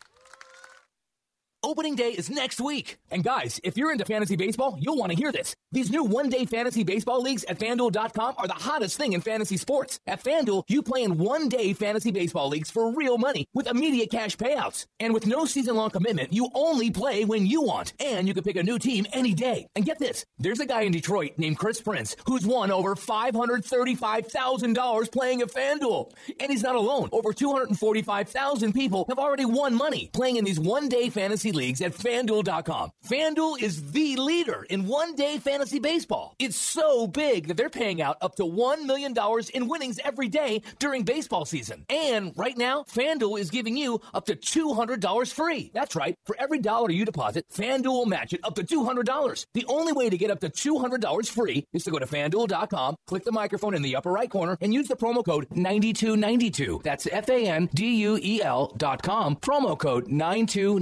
Opening day is next week. And guys, if you're into fantasy baseball, you'll want to hear this. These new one-day fantasy baseball leagues at FanDuel.com are the hottest thing in fantasy sports. At FanDuel, you play in one-day fantasy baseball leagues for real money with immediate cash payouts. And with no season-long commitment, you only play when you want. And you can pick a new team any day. And get this, there's a guy in Detroit named Chris Prince who's won over $535,000 playing at FanDuel. And he's not alone. Over 245,000 people have already won money playing in these one-day fantasy leagues at FanDuel.com. FanDuel is the leader in one-day fantasy baseball. It's so big that they're paying out up to $1 million in winnings every day during baseball season. And right now, FanDuel is giving you up to $200 free. That's right. For every dollar you deposit, FanDuel will match it up to $200. The only way to get up to $200 free is to go to FanDuel.com, click the microphone in the upper right corner, and use the promo code 9292. That's FanDuel.com, promo code 9292.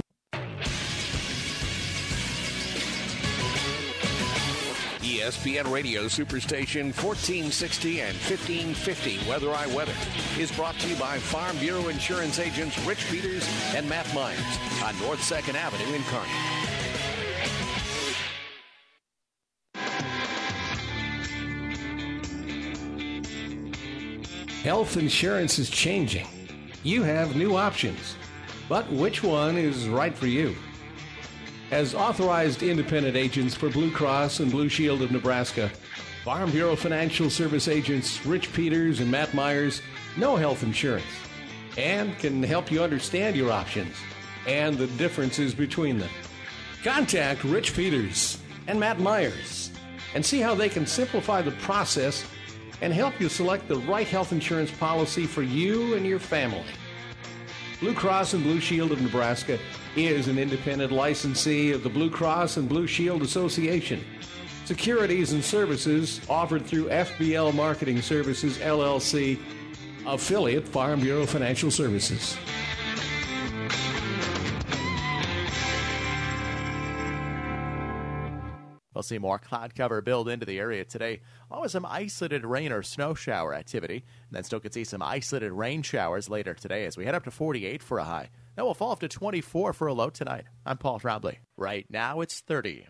ESPN Radio Superstation 1460 and 1550 Weather I Weather is brought to you by Farm Bureau Insurance agents Rich Peters and Matt Myers on North 2nd Avenue in Kearney. Health insurance is changing. You have new options, but which one is right for you? As authorized independent agents for Blue Cross and Blue Shield of Nebraska, Farm Bureau Financial Service agents Rich Peters and Matt Myers know health insurance and can help you understand your options and the differences between them. Contact Rich Peters and Matt Myers and see how they can simplify the process and help you select the right health insurance policy for you and your family. Blue Cross and Blue Shield of Nebraska is an independent licensee of the Blue Cross and Blue Shield Association. Securities and services offered through FBL Marketing Services, LLC, affiliate Farm Bureau Financial Services. We'll see more cloud cover build into the area today, along with some isolated rain or snow shower activity. And then still could see some isolated rain showers later today as we head up to 48 for a high. Then we'll fall up to 24 for a low tonight. I'm Paul Trombley. Right now it's 30.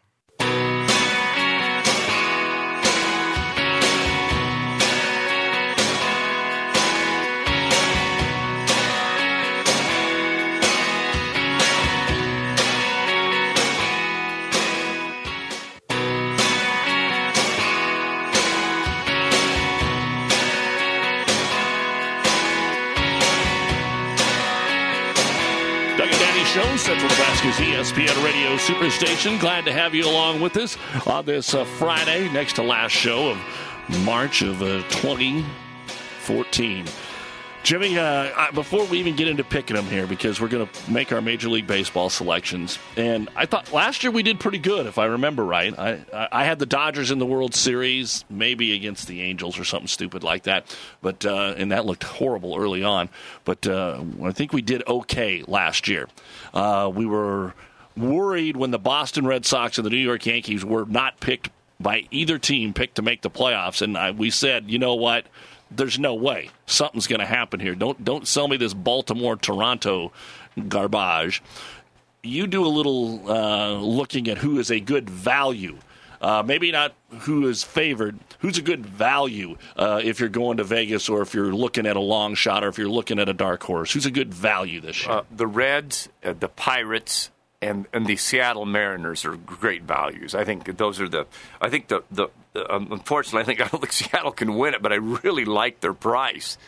Show, Central Nebraska's ESPN Radio Superstation. Glad to have you along with us on this Friday, next to last show of March of 2014. Jimmy, before we even get into picking them here, because we're going to make our Major League Baseball selections, and I thought last year we did pretty good, if I remember right. I had the Dodgers in the World Series, maybe against the Angels or something stupid like that, but and that looked horrible early on. But I think we did okay last year. We were worried when the Boston Red Sox and the New York Yankees were not picked by either team, picked to make the playoffs, and we said, you know what? There's no way something's going to happen here. Don't sell me this Baltimore-Toronto garbage. You do a little looking at who is a good value. Maybe not who is favored. Who's a good value if you're going to Vegas or if you're looking at a long shot or if you're looking at a dark horse? Who's a good value this year? The Reds, the Pirates, and the Seattle Mariners are great values. I think those are the. I think unfortunately, I don't think Seattle can win it, but I really like their price,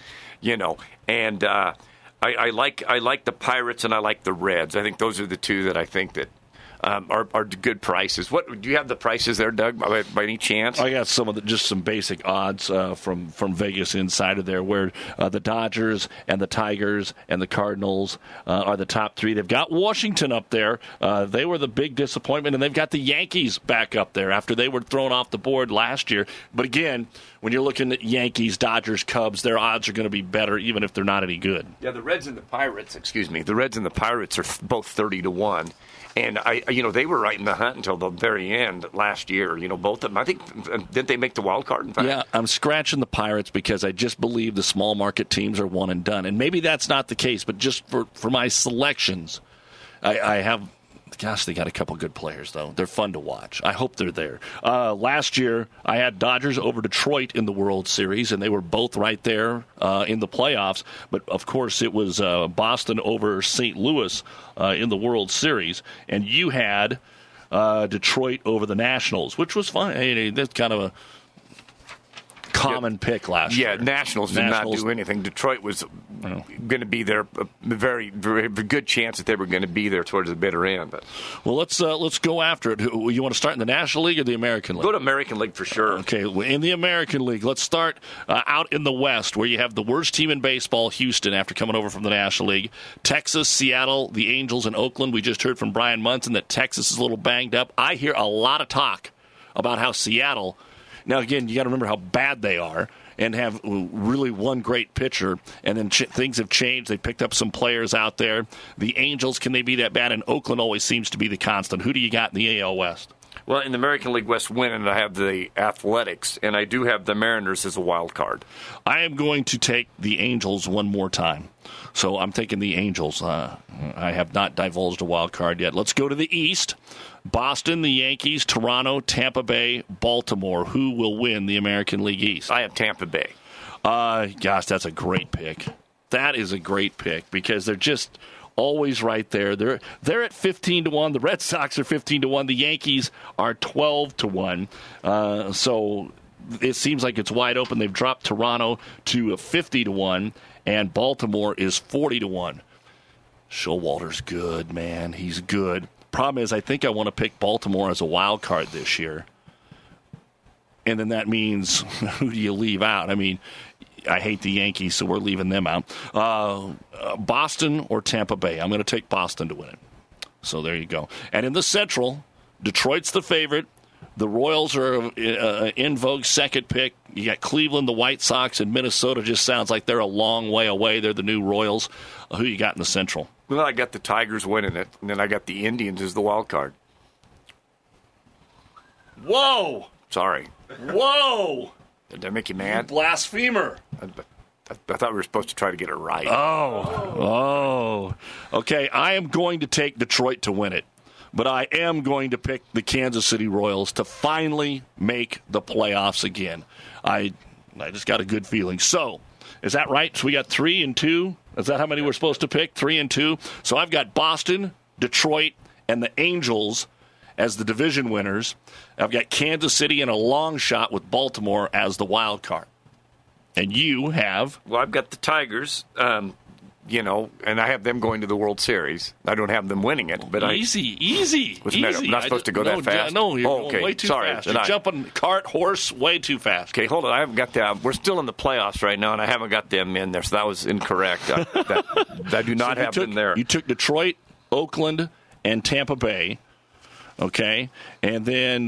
And I like the Pirates and I like the Reds. I think those are the two that I think that are good prices. What do you have the prices there, Doug? By any chance? I got some basic odds from Vegas inside of there, where the Dodgers and the Tigers and the Cardinals are the top three. They've got Washington up there. They were the big disappointment, and they've got the Yankees back up there after they were thrown off the board last year. But again, when you're looking at Yankees, Dodgers, Cubs, their odds are going to be better, even if they're not any good. Yeah, the Reds and the Pirates. The Reds and the Pirates are both 30-1. And they were right in the hunt until the very end last year. Both of them. I think didn't they make the wild card? In fact, yeah. I'm scratching the Pirates because I just believe the small market teams are one and done. And maybe that's not the case, but just for my selections, I have. Gosh, they got a couple good players, though. They're fun to watch. I hope they're there. Last year, I had Dodgers over Detroit in the World Series, and they were both right there in the playoffs. But, of course, it was Boston over St. Louis in the World Series. And you had Detroit over the Nationals, which was fun. Hey, that's kind of a common pick last year. Yeah, Nationals did not do anything. Detroit was going to be there. A very, very good chance that they were going to be there towards the bitter end. But well, let's go after it. You want to start in the National League or the American League? Go to American League for sure. Okay, in the American League, let's start out in the West, where you have the worst team in baseball, Houston, after coming over from the National League. Texas, Seattle, the Angels, and Oakland. We just heard from Brian Munson that Texas is a little banged up. I hear a lot of talk about how Seattle. Now, again, you got to remember how bad they are and have really one great pitcher, and then things have changed. They picked up some players out there. The Angels, can they be that bad? And Oakland always seems to be the constant. Who do you got in the AL West? Well, in the American League West winning, I have the Athletics, and I do have the Mariners as a wild card. I am going to take the Angels one more time. So I'm taking the Angels. I have not divulged a wild card yet. Let's go to the East. Boston, the Yankees, Toronto, Tampa Bay, Baltimore. Who will win the American League East? I have Tampa Bay. Gosh, that's a great pick. That is a great pick because they're just always right there. They're at 15-1. The Red Sox are 15-1. The Yankees are 12-1. So it seems like it's wide open. They've dropped Toronto to 50-1, and Baltimore is 40-1. Showalter's good, man. He's good. Problem is, I think I want to pick Baltimore as a wild card this year. And then that means, who do you leave out? I mean, I hate the Yankees, so we're leaving them out. Boston or Tampa Bay? I'm going to take Boston to win it. So there you go. And in the Central, Detroit's the favorite. The Royals are in vogue second pick. You got Cleveland, the White Sox, and Minnesota just sounds like they're a long way away. They're the new Royals. Who you got in the Central? Well, I got the Tigers winning it, and then I got the Indians as the wild card. Whoa! Sorry. Whoa! Did that make you mad? You blasphemer. I thought we were supposed to try to get it right. Oh. Okay, I am going to take Detroit to win it. But I am going to pick the Kansas City Royals to finally make the playoffs again. I just got a good feeling. So, is that right? So we got 3 and 2? Is that how many we're supposed to pick? 3 and 2? So I've got Boston, Detroit, and the Angels as the division winners. I've got Kansas City in a long shot with Baltimore as the wild card. And you have? Well, I've got the Tigers, and I have them going to the World Series. I don't have them winning it, but easy. What's the matter? I'm not supposed to go that fast. No, you're going way too fast. You're jumping cart, horse, way too fast. Okay, hold on. I haven't got that. We're still in the playoffs right now, and I haven't got them in there, so that was incorrect. I do not have them there. You took Detroit, Oakland, and Tampa Bay. Okay, and then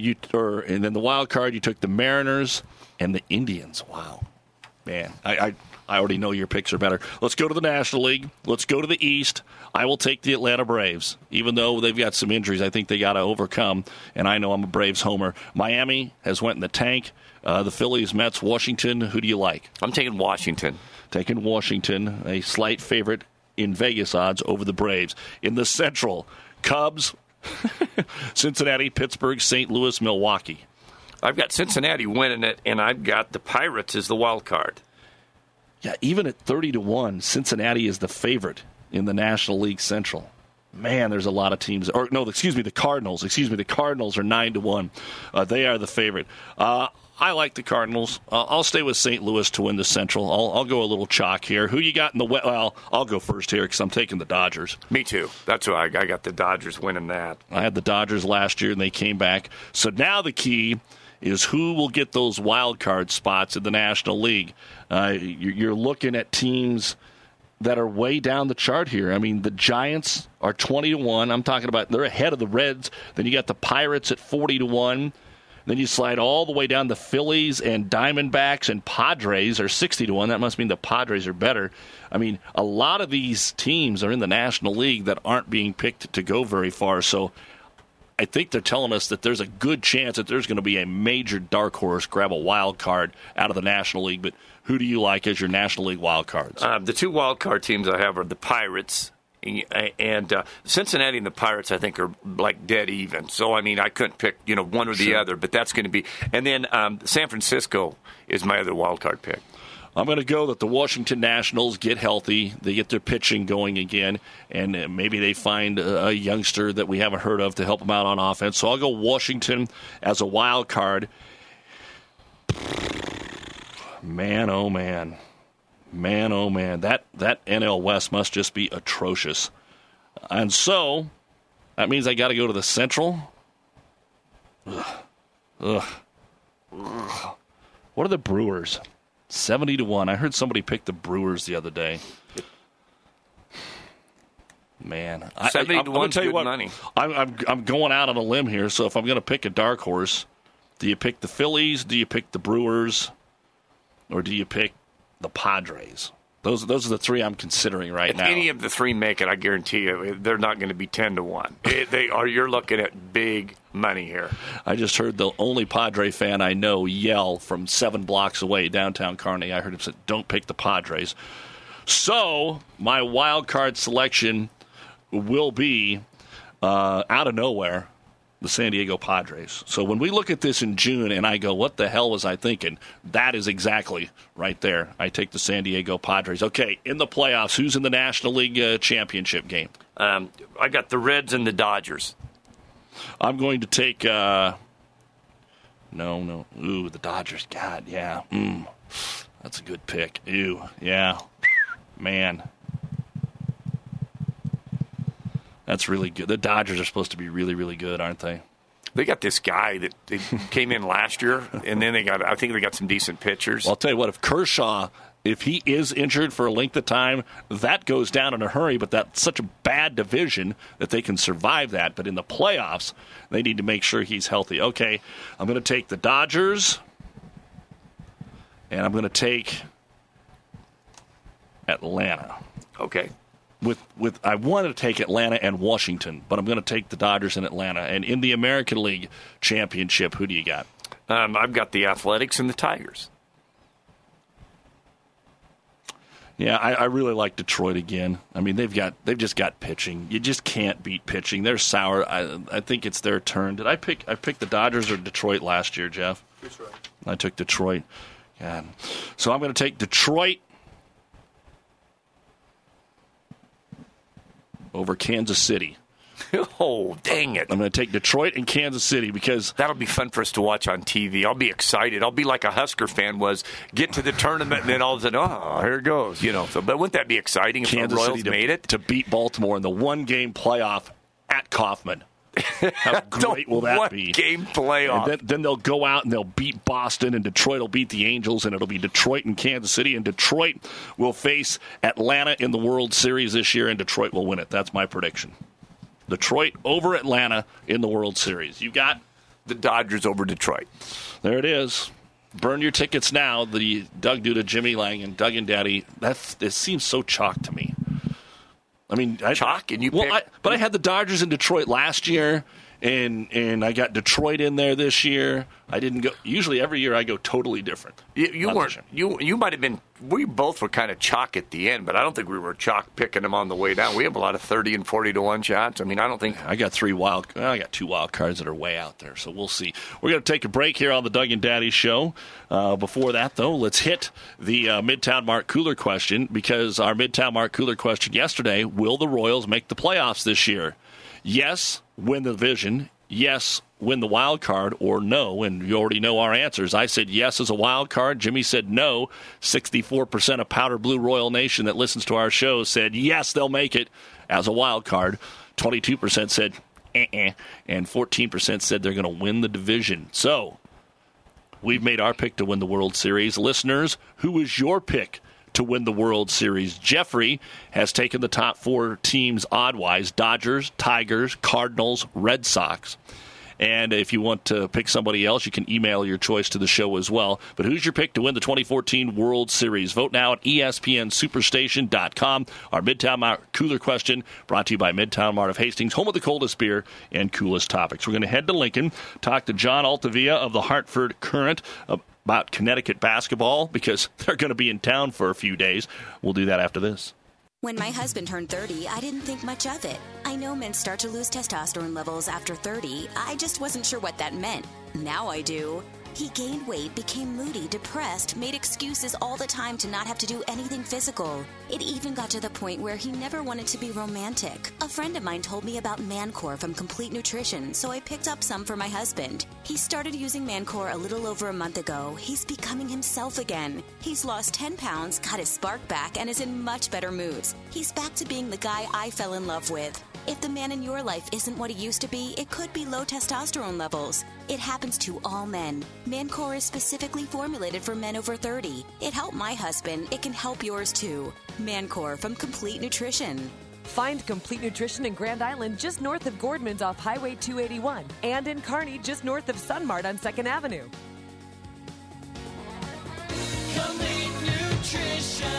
then the wild card, you took the Mariners and the Indians. Wow, man, I already know your picks are better. Let's go to the National League. Let's go to the East. I will take the Atlanta Braves, even though they've got some injuries. I think they got to overcome, and I know I'm a Braves homer. Miami has went in the tank. The Phillies, Mets, Washington. Who do you like? I'm taking Washington. Taking Washington, a slight favorite in Vegas odds over the Braves. In the Central, Cubs. Cincinnati, Pittsburgh, St. Louis, Milwaukee. I've got Cincinnati winning it, and I've got the Pirates as the wild card. Yeah, even at 30-1, Cincinnati is the favorite in the National League Central. Man, there's a lot of teams. The Cardinals. The Cardinals are 9-1. They are the favorite. I like the Cardinals. I'll stay with St. Louis to win the Central. I'll go a little chalk here. Who you got in the West? Well, I'll go first here because I'm taking the Dodgers. Me too. That's why I got the Dodgers winning that. I had the Dodgers last year, and they came back. So now the key is who will get those wild card spots in the National League. You're looking at teams that are way down the chart here. I mean, the Giants are 20-1. I'm talking about they're ahead of the Reds. Then you got the Pirates at 40-1. Then you slide all the way down the Phillies and Diamondbacks and Padres are 60-1. That must mean the Padres are better. I mean, a lot of these teams are in the National League that aren't being picked to go very far. So I think they're telling us that there's a good chance that there's going to be a major dark horse grab a wild card out of the National League. But who do you like as your National League wild cards? The two wild card teams I have are the Pirates. And Cincinnati and the Pirates, I think, are like dead even. So, I mean, I couldn't pick, one or the other, but that's going to be. And then San Francisco is my other wild card pick. I'm going to go that the Washington Nationals get healthy, they get their pitching going again, and maybe they find a youngster that we haven't heard of to help them out on offense. So I'll go Washington as a wild card. Man, oh man. Man, oh man, that NL West must just be atrocious. And so, that means I got to go to the Central. Ugh. What are the Brewers? 70-1. I heard somebody pick the Brewers the other day. Man, 70-1 tell you what, money. I'm going out on a limb here. So if I'm going to pick a dark horse, do you pick the Phillies? Do you pick the Brewers? Or do you pick the Padres? Those are the three I'm considering right now. If any of the three make it, I guarantee you, they're not going to be 10-1. You're looking at big money here. I just heard the only Padre fan I know yell from 7 blocks away, downtown Kearney. I heard him say, "Don't pick the Padres." So my wild card selection will be out of nowhere, the San Diego Padres. So when we look at this in June and I go, what the hell was I thinking? That is exactly right there. I take the San Diego Padres. Okay, in the playoffs, who's in the National League championship game? I got the Reds and the Dodgers. I'm going to take the Dodgers. God, yeah. That's a good pick. Ew, yeah. Man. That's really good. The Dodgers are supposed to be really, really good, aren't they? They got this guy that they came in last year, and then I think they got some decent pitchers. Well, I'll tell you what, if Kershaw, if he is injured for a length of time, that goes down in a hurry, but that's such a bad division that they can survive that. But in the playoffs, they need to make sure he's healthy. Okay, I'm going to take the Dodgers, and I'm going to take Atlanta. Okay. I wanted to take Atlanta and Washington, but I'm going to take the Dodgers and Atlanta. And in the American League Championship, who do you got? I've got the Athletics and the Tigers. Yeah, I really like Detroit again. I mean, they've just got pitching. You just can't beat pitching. They're sour. I think it's their turn. Did I pick the Dodgers or Detroit last year, Jeff? Detroit. I took Detroit. God. So I'm going to take Detroit over Kansas City. Oh, dang it. I'm going to take Detroit and Kansas City because that'll be fun for us to watch on TV. I'll be excited. I'll be like a Husker fan was, get to the tournament and then all of a sudden, oh, here it goes. So, but wouldn't that be exciting if Kansas the Royals City made it? To beat Baltimore in the one-game playoff at Kauffman. How great will that be? Game playoff. And then they'll go out and they'll beat Boston, and Detroit will beat the Angels, and it'll be Detroit and Kansas City, and Detroit will face Atlanta in the World Series this year, and Detroit will win it. That's my prediction. Detroit over Atlanta in the World Series. You got the Dodgers over Detroit. There it is. Burn your tickets now. The Doug Duda, Jimmy Lang, and Doug and Daddy. It seems so chalk to me. I mean, chalk, and you. Well, but I had the Dodgers in Detroit last year, and I got Detroit in there this year. I didn't go. Usually, every year I go totally different. You weren't. You might have been. We both were kind of chalk at the end, but I don't think we were chalk picking them on the way down. We have a lot of 30 and 40 to 1 shots. I mean, I don't think I got 2 wild cards that are way out there. So we'll see. We're going to take a break here on the Doug and Daddy Show. Before that, though, let's hit the Midtown Mart Cooler question, because our Midtown Mart Cooler question yesterday: will the Royals make the playoffs this year? Yes, win the division. Yes, win the wild card, or no, and you already know our answers. I said yes as a wild card. Jimmy said no. 64% of Powder Blue Royal Nation that listens to our show said yes, they'll make it as a wild card. 22% said and 14% said they're going to win the division. So we've made our pick to win the World Series. Listeners, who is your pick to win the World Series? Jeffrey has taken the top 4 teams odd-wise: Dodgers, Tigers, Cardinals, Red Sox. And if you want to pick somebody else, you can email your choice to the show as well. But who's your pick to win the 2014 World Series? Vote now at ESPNSuperstation.com. Our Midtown Mart Cooler question brought to you by Midtown Mart of Hastings, home of the coldest beer and coolest topics. We're going to head to Lincoln, talk to John Altavia of the Hartford Courant about Connecticut basketball, because they're going to be in town for a few days. We'll do that after this. When my husband turned 30, I didn't think much of it. I know men start to lose testosterone levels after 30. I just wasn't sure what that meant. Now I do. He gained weight, became moody, depressed, made excuses all the time to not have to do anything physical. It even got to the point where he never wanted to be romantic. A friend of mine told me about Mancore from Complete Nutrition, so I picked up some for my husband. He started using Mancore a little over a month ago. He's becoming himself again. He's lost 10 pounds, got his spark back, and is in much better moods. He's back to being the guy I fell in love with. If the man in your life isn't what he used to be, it could be low testosterone levels. It happens to all men. Mancore is specifically formulated for men over 30. It helped my husband. It can help yours too. Mancore from Complete Nutrition. Find Complete Nutrition in Grand Island just north of Gordman's off Highway 281 and in Kearney just north of Sunmart on 2nd Avenue. Complete Nutrition.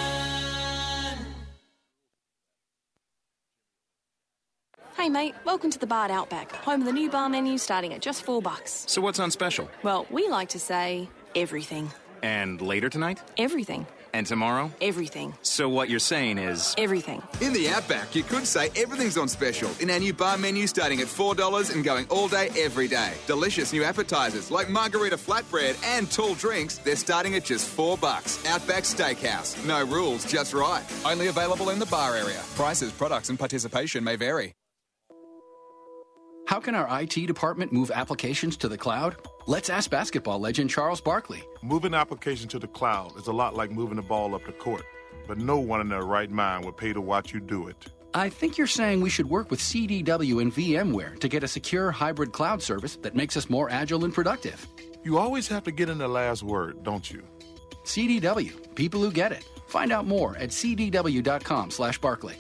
Hey mate, welcome to the Bar at Outback, home of the new bar menu starting at just $4. So what's on special? Well, we like to say everything. And later tonight? Everything. And tomorrow? Everything. So what you're saying is... everything. In the Outback, you could say everything's on special in our new bar menu starting at $4 and going all day, every day. Delicious new appetizers like margarita flatbread and tall drinks, they're starting at just $4. Outback Steakhouse. No rules, just right. Only available in the bar area. Prices, products and participation may vary. How can our IT department move applications to the cloud? Let's ask basketball legend Charles Barkley. Moving applications to the cloud is a lot like moving the ball up the court, but no one in their right mind would pay to watch you do it. I think you're saying we should work with CDW and VMware to get a secure hybrid cloud service that makes us more agile and productive. You always have to get in the last word, don't you? CDW, people who get it. Find out more at cdw.com/Barkley.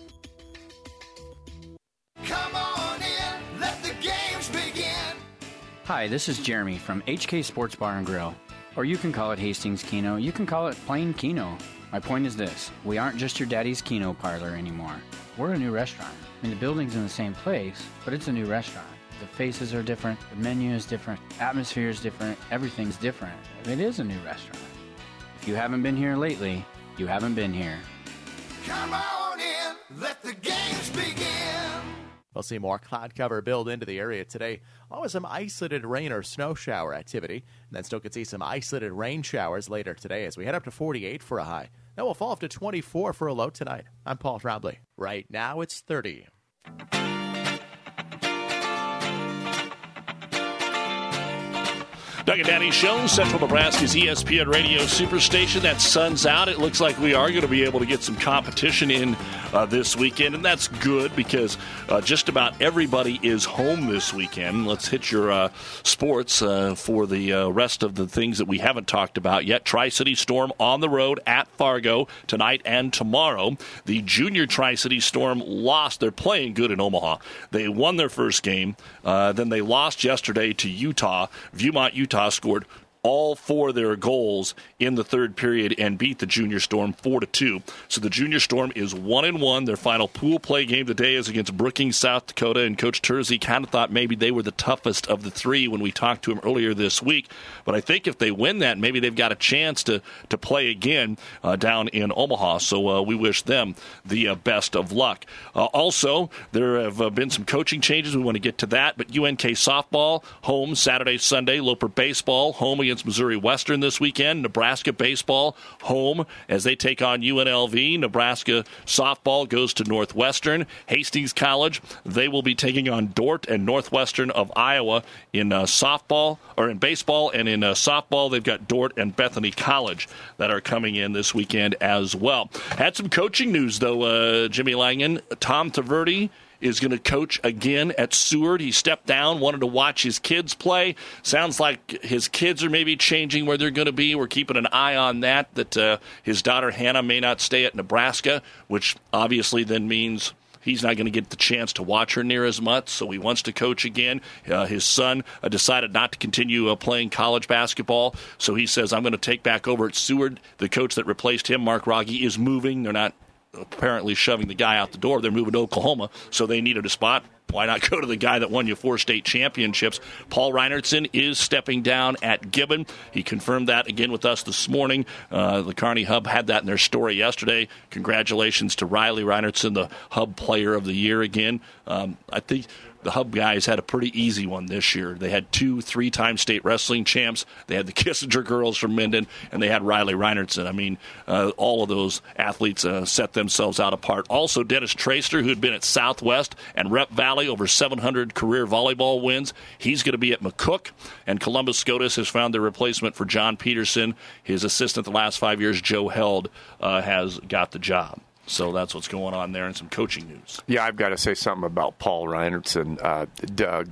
Come on in, let the games begin. Hi, this is Jeremy from HK Sports Bar and Grill. Or you can call it Hastings Keno, you can call it plain Keno. My point is this, we aren't just your daddy's Keno parlor anymore. We're a new restaurant. I mean, the building's in the same place, but it's a new restaurant. The faces are different, the menu is different, atmosphere is different, everything's different. It is a new restaurant. If you haven't been here lately, you haven't been here. Come on in, let the games begin. We'll see more cloud cover build into the area today, along with some isolated rain or snow shower activity. And then still could see some isolated rain showers later today as we head up to 48 for a high. Then we'll fall up to 24 for a low tonight. I'm Paul Trombley. Right now it's 30. Doug and Danny Show, Central Nebraska's ESPN Radio Superstation. That sun's out. It looks like we are going to be able to get some competition in this weekend, and that's good because just about everybody is home this weekend. Let's hit your sports for the rest of the things that we haven't talked about yet. Tri-City Storm on the road at Fargo tonight and tomorrow. The junior Tri-City Storm lost. They're playing good in Omaha. They won their first game. Then they lost yesterday to Utah. Viewmont, Utah scored all 4 of their goals in the third period and beat the Junior Storm 4-2. So the Junior Storm is 1-1. Their final pool play game today is against Brookings, South Dakota, and Coach Terzi kind of thought maybe they were the toughest of the 3 when we talked to him earlier this week. But I think if they win that, maybe they've got a chance to play again down in Omaha. So we wish them the best of luck. Also, there have been some coaching changes. We want to get to that. But UNK softball, home Saturday, Sunday. Loper baseball, home against Missouri Western this weekend. Nebraska baseball home as they take on UNLV. Nebraska softball goes to Northwestern. Hastings College, they will be taking on Dordt and Northwestern of Iowa in softball, or in baseball, and in softball they've got Dordt and Bethany College that are coming in this weekend as well. Had some coaching news though, Jimmy Langen. Tom Taverdi is going to coach again at Seward. He stepped down, wanted to watch his kids play. Sounds like his kids are maybe changing where they're going to be. We're keeping an eye on that his daughter Hannah may not stay at Nebraska, which obviously then means he's not going to get the chance to watch her near as much, so he wants to coach again. His son decided not to continue playing college basketball, so he says, I'm going to take back over at Seward. The coach that replaced him, Mark Rogge, is moving. They're not apparently shoving the guy out the door. They're moving to Oklahoma, so they needed a spot. Why not go to the guy that won you 4 state championships? Paul Reinertsen is stepping down at Gibbon. He confirmed that again with us this morning. The Kearney Hub had that in their story yesterday. Congratulations to Riley Reinertsen, the Hub Player of the Year again. I think the Hub guys had a pretty easy one this year. They had 2 3-time state wrestling champs. They had the Kissinger girls from Minden, and they had Riley Reinertsen. I mean, all of those athletes set themselves out apart. Also, Dennis Traster, who had been at Southwest and Rep Valley, over 700 career volleyball wins. He's going to be at McCook, and Columbus SCOTUS has found their replacement for John Peterson. His assistant the last 5 years, Joe Held, has got the job. So that's what's going on there, and some coaching news. Yeah, I've got to say something about Paul Reinertsen, Doug.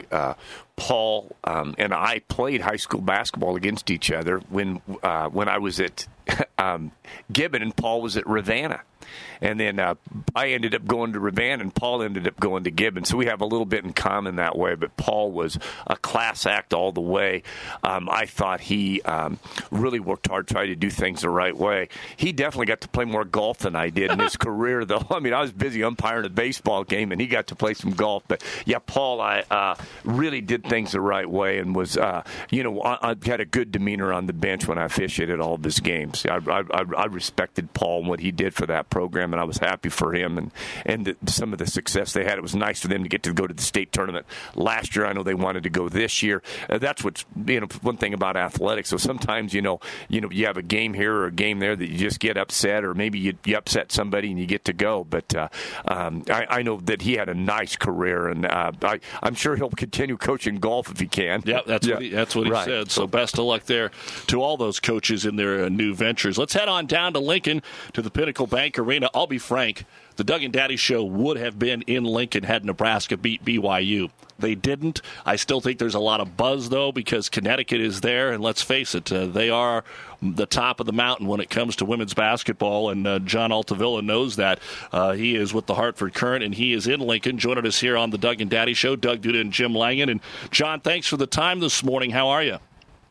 Paul and I played high school basketball against each other when I was at Gibbon and Paul was at Ravenna. And then I ended up going to Ravenna, and Paul ended up going to Gibbon. So we have a little bit in common that way. But Paul was a class act all the way. I thought he really worked hard, tried to do things the right way. He definitely got to play more golf than I did in his career, though. I mean, I was busy umpiring a baseball game, and he got to play some golf. But, yeah, Paul, I really did things the right way and was, I had a good demeanor on the bench when I officiated all of his games. I respected Paul and what he did for that program, and I was happy for him and some of the success they had. It was nice for them to get to go to the state tournament last year. I know they wanted to go this year. That's what's one thing about athletics. So sometimes you have a game here or a game there that you just get upset, or maybe you upset somebody and you get to go. But I know that he had a nice career, and I'm sure he'll continue coaching golf if he can. Yeah, that's what he right. said. So best of luck there to all those coaches in their new ventures. Let's head on down to Lincoln to the Pinnacle Bank Arena. I'll be frank, the Doug and Daddy Show would have been in Lincoln had Nebraska beat BYU. They didn't. I still think there's a lot of buzz, though, because Connecticut is there, and let's face it, they are the top of the mountain when it comes to women's basketball, and John Altavilla knows that. He is with the Hartford Current, and he is in Lincoln, joining us here on the Doug and Daddy Show. Doug Duda and Jim Langen. And, John, thanks for the time this morning. How are you?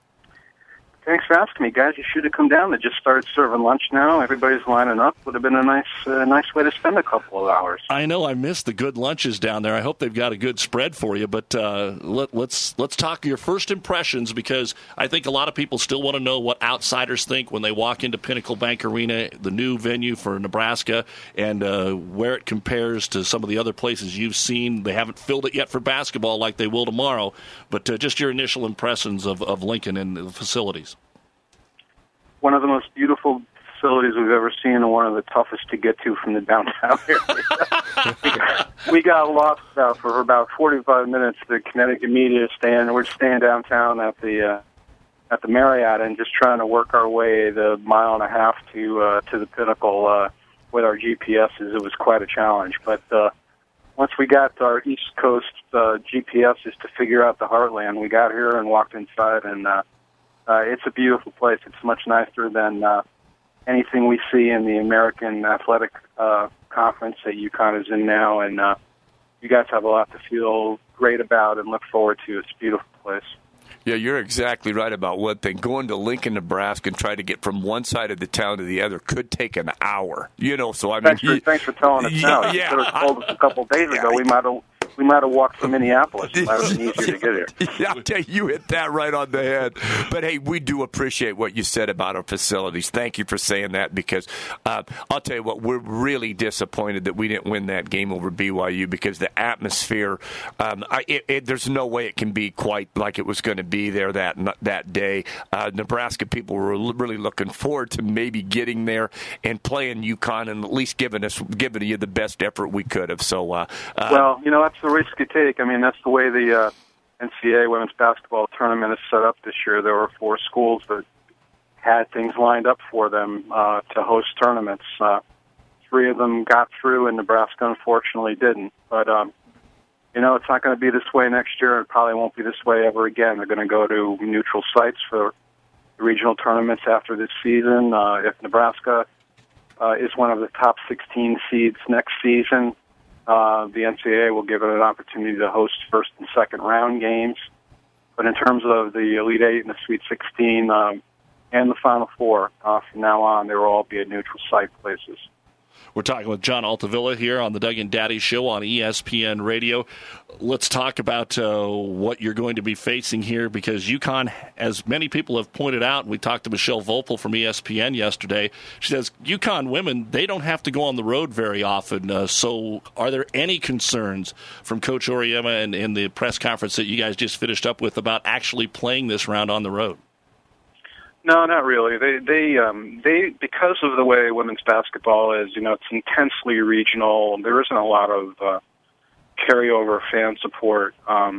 Thanks for asking me, guys. You should have come down. They just started serving lunch now. Everybody's lining up. Would have been a nice way to spend a couple of hours. I know. I miss the good lunches down there. I hope they've got a good spread for you. But let's talk your first impressions, because I think a lot of people still want to know what outsiders think when they walk into Pinnacle Bank Arena, the new venue for Nebraska, and where it compares to some of the other places you've seen. They haven't filled it yet for basketball like they will tomorrow. But just your initial impressions of Lincoln and the facilities. One of the most beautiful facilities we've ever seen, and one of the toughest to get to from the downtown area. we got lost for about 45 minutes. The Connecticut media stand. We're staying downtown at the at the Marriott and just trying to work our way the mile and a half to the Pinnacle with our GPSs. It was quite a challenge. But once we got our East Coast GPSs to figure out the Heartland, we got here and walked inside, and it's a beautiful place. It's much nicer than anything we see in the American Athletic Conference that UConn is in now, and you guys have a lot to feel great about and look forward to. It's a beautiful place. Yeah, you're exactly right about one thing. Going to Lincoln, Nebraska, and try to get from one side of the town to the other could take an hour. So I mean, thanks for telling us now. Yeah, you could have told us a couple of days ago. We might have walked from Minneapolis. It might have been easier to get here. Yeah, I'll tell you hit that right on the head. But, hey, we do appreciate what you said about our facilities. Thank you for saying that because I'll tell you what, we're really disappointed that we didn't win that game over BYU because the atmosphere, there's no way it can be quite like it was going to be there that day. Nebraska people were really looking forward to maybe getting there and playing UConn and at least giving you the best effort we could have. So, well, that's the risk you take. I mean, that's the way the NCAA women's basketball tournament is set up this year. There were 4 schools that had things lined up for them to host tournaments. 3 of them got through, and Nebraska unfortunately didn't. But, it's not going to be this way next year. It probably won't be this way ever again. They're going to go to neutral sites for the regional tournaments after this season. If Nebraska is one of the top 16 seeds next season, the NCAA will give it an opportunity to host first and second round games. But in terms of the Elite Eight and the Sweet 16 and the Final Four, from now on, they will all be at neutral site places. We're talking with John Altavilla here on the Doug and Daddy Show on ESPN Radio. Let's talk about what you're going to be facing here because UConn, as many people have pointed out, and we talked to Michelle Vopel from ESPN yesterday, she says UConn women, they don't have to go on the road very often. So are there any concerns from Coach Auriemma and in the press conference that you guys just finished up with about actually playing this round on the road? No, not really. They because of the way women's basketball is, it's intensely regional. There isn't a lot of carryover fan support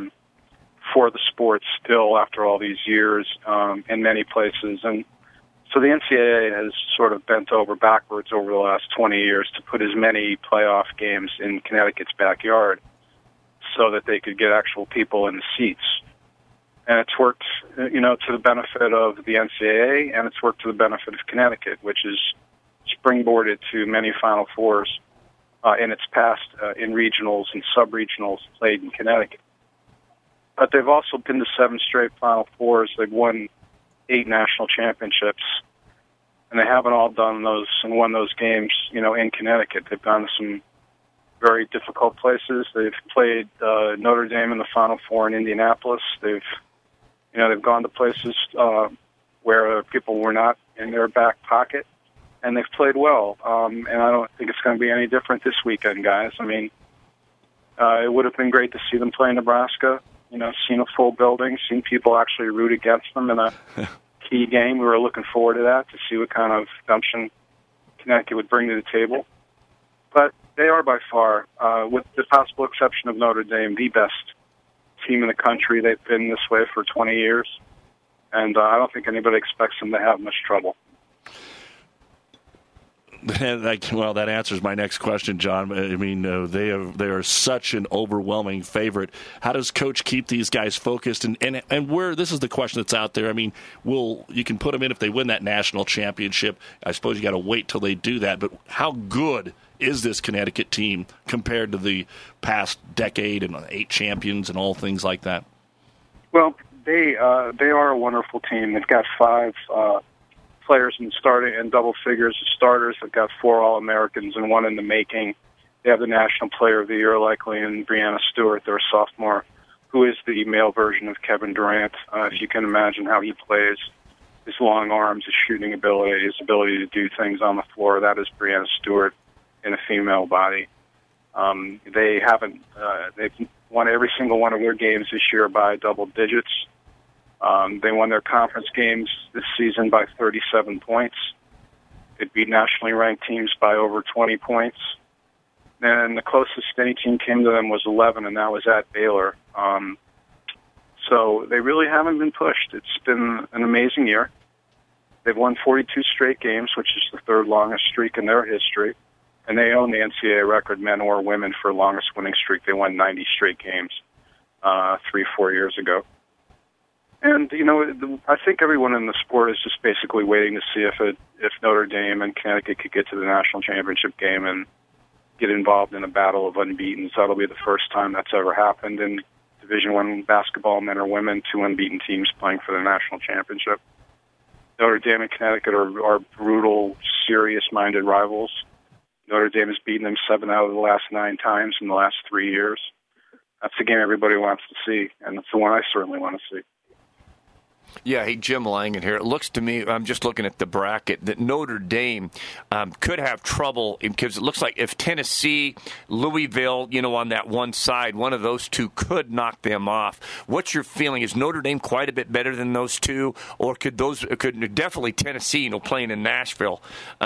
for the sport still after all these years in many places. And so the NCAA has sort of bent over backwards over the last 20 years to put as many playoff games in Connecticut's backyard so that they could get actual people in the seats. And it's worked, to the benefit of the NCAA, and it's worked to the benefit of Connecticut, which is springboarded to many Final Fours in its past in regionals and sub-regionals played in Connecticut. But they've also been to 7 straight Final Fours. They've won 8 national championships, and they haven't all done those and won those games, in Connecticut. They've gone to some very difficult places. They've played Notre Dame in the Final Four in Indianapolis. They've gone to places where people were not in their back pocket, and they've played well. And I don't think it's going to be any different this weekend, guys. I mean, it would have been great to see them play Nebraska, seen a full building, seen people actually root against them in a key game. We were looking forward to that, to see what kind of gumption Connecticut would bring to the table. But they are by far, with the possible exception of Notre Dame, the best team in the country. They've been this way for 20 years, and I don't think anybody expects them to have much trouble. Well, that answers my next question, John. I mean, they are such an overwhelming favorite. How does Coach keep these guys focused? And where this is the question that's out there. I mean, you can put them in if they win that national championship. I suppose you got to wait till they do that. But how good is this Connecticut team compared to the past decade and 8 champions and all things like that? Well, they are a wonderful team. They've got 5 players in starting and double figures of starters. They've got 4 All-Americans and 1 in the making. They have the National Player of the Year, likely, in Breanna Stewart, their sophomore, who is the male version of Kevin Durant. If you can imagine how he plays, his long arms, his shooting ability, his ability to do things on the floor, that is Breanna Stewart in a female body. They've won every single one of their games this year by double digits. They won their conference games this season by 37 points. They beat nationally ranked teams by over 20 points. And the closest any team came to them was 11, and that was at Baylor. So they really haven't been pushed. It's been an amazing year. They've won 42 straight games, which is the third longest streak in their history. And they own the NCAA record, men or women, for longest winning streak. They won 90 straight games 3-4 years ago. And, you know, I think everyone in the sport is just basically waiting to see if Notre Dame and Connecticut could get to the national championship game and get involved in a battle of unbeatens. That'll be the first time that's ever happened in Division I basketball, men or women, 2 unbeaten teams playing for the national championship. Notre Dame and Connecticut are brutal, serious-minded rivals. Notre Dame has beaten them 7 out of the last 9 times in the last 3 years. That's the game everybody wants to see, and it's the one I certainly want to see. Yeah, hey, Jim Langan here. It looks to me, I'm just looking at the bracket, that Notre Dame could have trouble because it looks like if Tennessee, Louisville, you know, on that one side, one of those two could knock them off. What's your feeling? Is Notre Dame quite a bit better than those two? Or could definitely Tennessee, you know, playing in Nashville,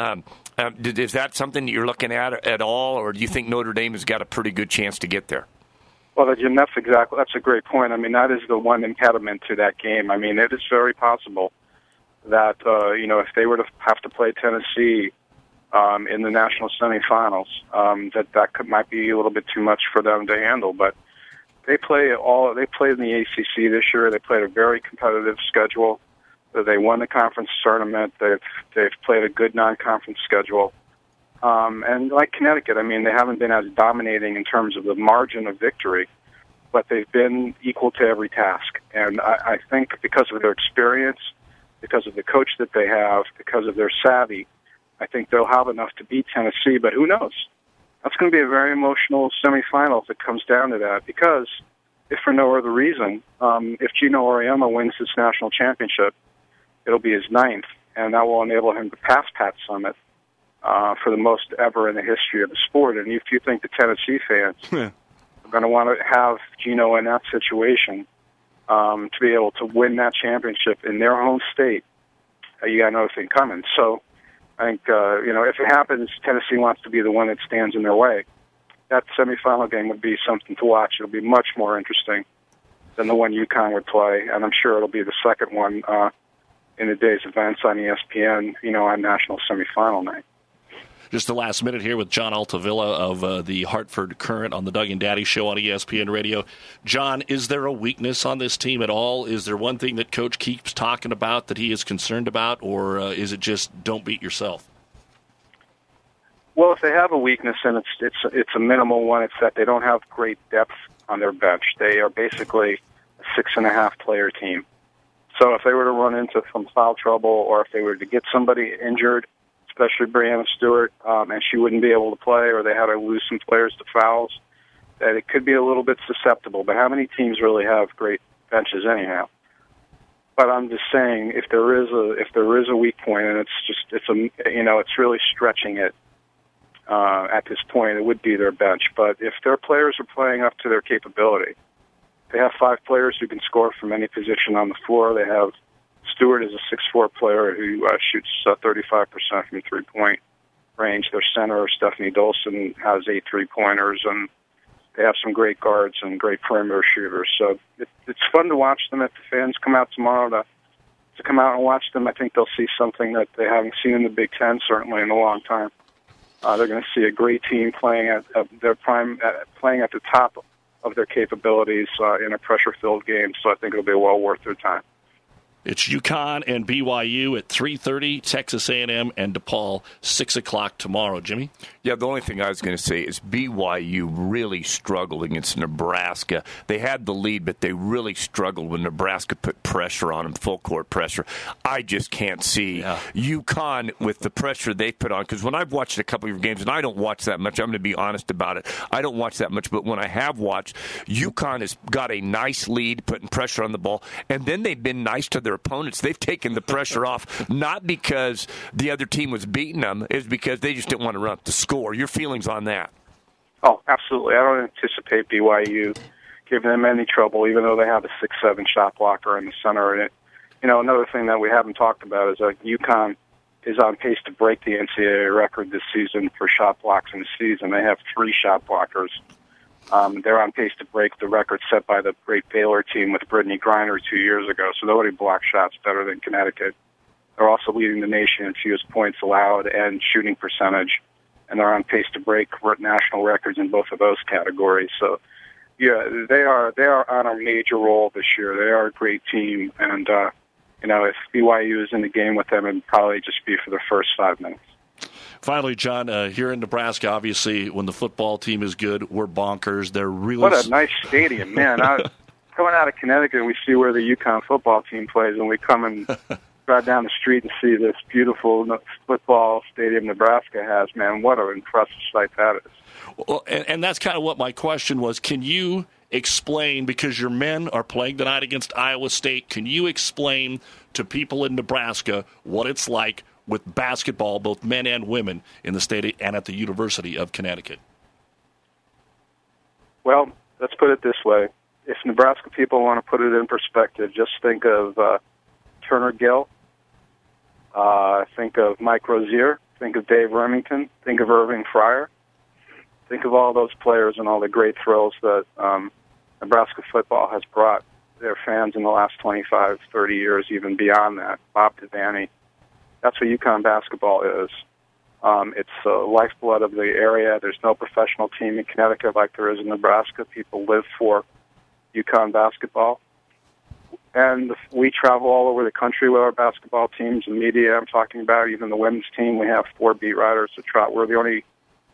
is that something that you're looking at all? Or do you think Notre Dame has got a pretty good chance to get there? Well, Jim, that's a great point. I mean, that is the one impediment to that game. I mean, it is very possible that, you know, if they were to have to play Tennessee in the national semifinals, that might be a little bit too much for them to handle. But they played in the ACC this year. They played a very competitive schedule. They won the conference tournament. They've played a good non-conference schedule. And like Connecticut, I mean, they haven't been as dominating in terms of the margin of victory, but they've been equal to every task. And I think because of their experience, because of the coach that they have, because of their savvy, I think they'll have enough to beat Tennessee. But who knows? That's going to be a very emotional semifinal if it comes down to that. Because if for no other reason, if Gino Auriemma wins this national championship, it'll be his 9th, and that will enable him to pass Pat Summitt for the most ever in the history of the sport. And if you think the Tennessee fans are going to want to have Gino in that situation to be able to win that championship in their home state, you got another thing coming. So I think, you know, if it happens, Tennessee wants to be the one that stands in their way. That semifinal game would be something to watch. It'll be much more interesting than the one UConn would play, and I'm sure it'll be the second one in the day's events on ESPN, you know, on national semifinal night. Just the last minute here with John Altavilla of the Hartford Courant on the Doug and Daddy Show on ESPN Radio. John, is there a weakness on this team at all? Is there one thing that Coach keeps talking about that he is concerned about, or is it just don't beat yourself? Well, if they have a weakness, and it's a minimal one, it's that they don't have great depth on their bench. They are basically a 6.5 player team. So if they were to run into some foul trouble, or if they were to get somebody injured, especially Brianna Stewart, and she wouldn't be able to play, or they had to lose some players to fouls, that it could be a little bit susceptible. But how many teams really have great benches anyhow? But I'm just saying, if there is a weak point, and it's really stretching it at this point, it would be their bench. But if their players are playing up to their capability, they have 5 players who can score from any position on the floor. They have Stewart is a 6'4" player who shoots 35% from three-point range. Their center, Stephanie Dolson, has 8 3-pointers, and they have some great guards and great perimeter shooters. So it's fun to watch them. If the fans come out tomorrow to come out and watch them, I think they'll see something that they haven't seen in the Big Ten, certainly in a long time. They're going to see a great team playing at their prime, playing at the top of their capabilities in a pressure-filled game. So I think it'll be well worth their time. It's UConn and BYU at 3:30, Texas A&M and DePaul, 6 o'clock tomorrow. Jimmy? Yeah, the only thing I was going to say is BYU really struggled against Nebraska. They had the lead, but they really struggled when Nebraska put pressure on them, full court pressure. I just can't see UConn with the pressure they put on, because when I've watched a couple of your games, and I don't watch that much, I'm going to be honest about it, I don't watch that much, but when I have watched, UConn has got a nice lead, putting pressure on the ball, and then they've been nice to their opponents. They've taken the pressure off, not because the other team was beating them, it's because they just didn't want to run up the score. Your feelings on that? Oh, absolutely. I don't anticipate BYU giving them any trouble, even though they have a 6'7" shot blocker in the center. And another thing that we haven't talked about is that UConn is on pace to break the NCAA record this season for shot blocks in the season. They have 3 shot blockers They're on pace to break the record set by the great Baylor team with Brittany Griner 2 years ago. So nobody blocks shots better than Connecticut. They're also leading the nation in fewest points allowed and shooting percentage, and they're on pace to break national records in both of those categories. So, yeah, they are on a major roll this year. They are a great team, and if BYU is in the game with them, it'd probably just be for the first 5 minutes. Finally, John, here in Nebraska, obviously, when the football team is good, we're bonkers. They're really what a nice stadium, man! Coming out of Connecticut, we see where the UConn football team plays, and we come and drive down the street and see this beautiful football stadium Nebraska has. Man, what an impressive sight that is! Well, and that's kind of what my question was. Can you explain, because your men are playing tonight against Iowa State, can you explain to people in Nebraska what it's like with basketball, both men and women, in the state and at the University of Connecticut? Well, let's put it this way. If Nebraska people want to put it in perspective, just think of Turner Gill, think of Mike Rozier, think of Dave Remington, think of Irving Fryer. Think of all those players and all the great thrills that Nebraska football has brought their fans in the last 25, 30 years, even beyond that. Bob Devaney. That's what UConn basketball is. It's the lifeblood of the area. There's no professional team in Connecticut like there is in Nebraska. People live for UConn basketball. And we travel all over the country with our basketball teams and media. I'm talking about even the women's team. We have 4 beat writers to trot. We're the only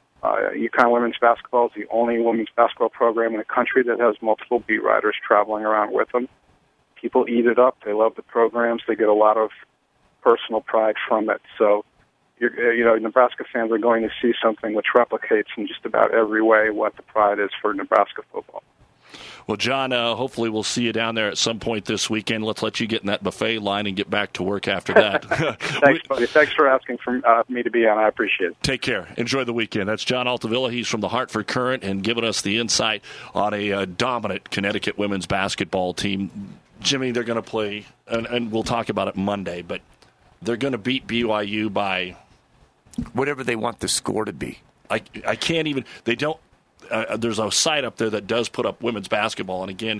UConn women's basketball is the only women's basketball program in the country that has multiple beat writers traveling around with them. People eat it up. They love the programs. They get a lot of personal pride from it. So, Nebraska fans are going to see something which replicates in just about every way what the pride is for Nebraska football. Well, John, hopefully we'll see you down there at some point this weekend. Let's let you get in that buffet line and get back to work after that. Thanks, buddy. Thanks for asking for me to be on. I appreciate it. Take care. Enjoy the weekend. That's John Altavilla. He's from the Hartford Courant and giving us the insight on a dominant Connecticut women's basketball team. Jimmy, they're going to play, and we'll talk about it Monday, but they're going to beat BYU by whatever they want the score to be. I can't even – they don't – there's a site up there that does put up women's basketball, and again,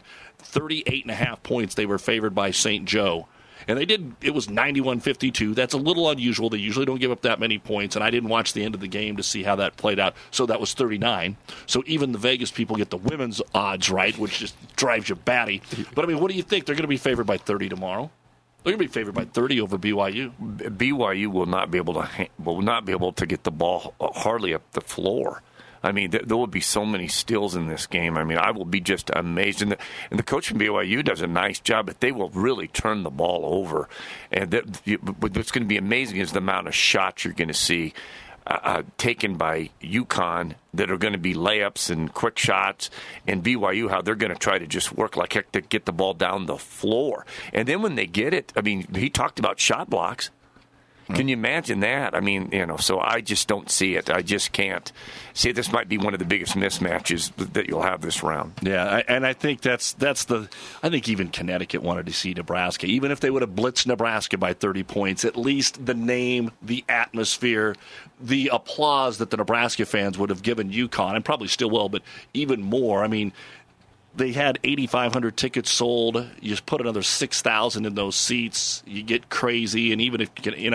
38.5 points they were favored by St. Joe. And it was 91-52. That's a little unusual. They usually don't give up that many points, and I didn't watch the end of the game to see how that played out. So that was 39. So even the Vegas people get the women's odds right, which just drives you batty. But, I mean, what do you think? They're going to be favored by 30 tomorrow? They're going to be favored by 30 over BYU. BYU will not be able to get the ball hardly up the floor. I mean, there will be so many steals in this game. I mean, I will be just amazed. And the coach from BYU does a nice job, but they will really turn the ball over. And what's going to be amazing is the amount of shots you're going to see taken by UConn that are going to be layups and quick shots, and BYU, how they're going to try to just work like heck to get the ball down the floor. And then when they get it, I mean, he talked about shot blocks. Can you imagine that? I mean, so I just don't see it. I just can't see it. This might be one of the biggest mismatches that you'll have this round. Yeah, and I think I think even Connecticut wanted to see Nebraska. Even if they would have blitzed Nebraska by 30 points, at least the name, the atmosphere, the applause that the Nebraska fans would have given UConn, and probably still will, but even more. I mean, they had 8,500 tickets sold. You just put another 6,000 in those seats. You get crazy. And even if,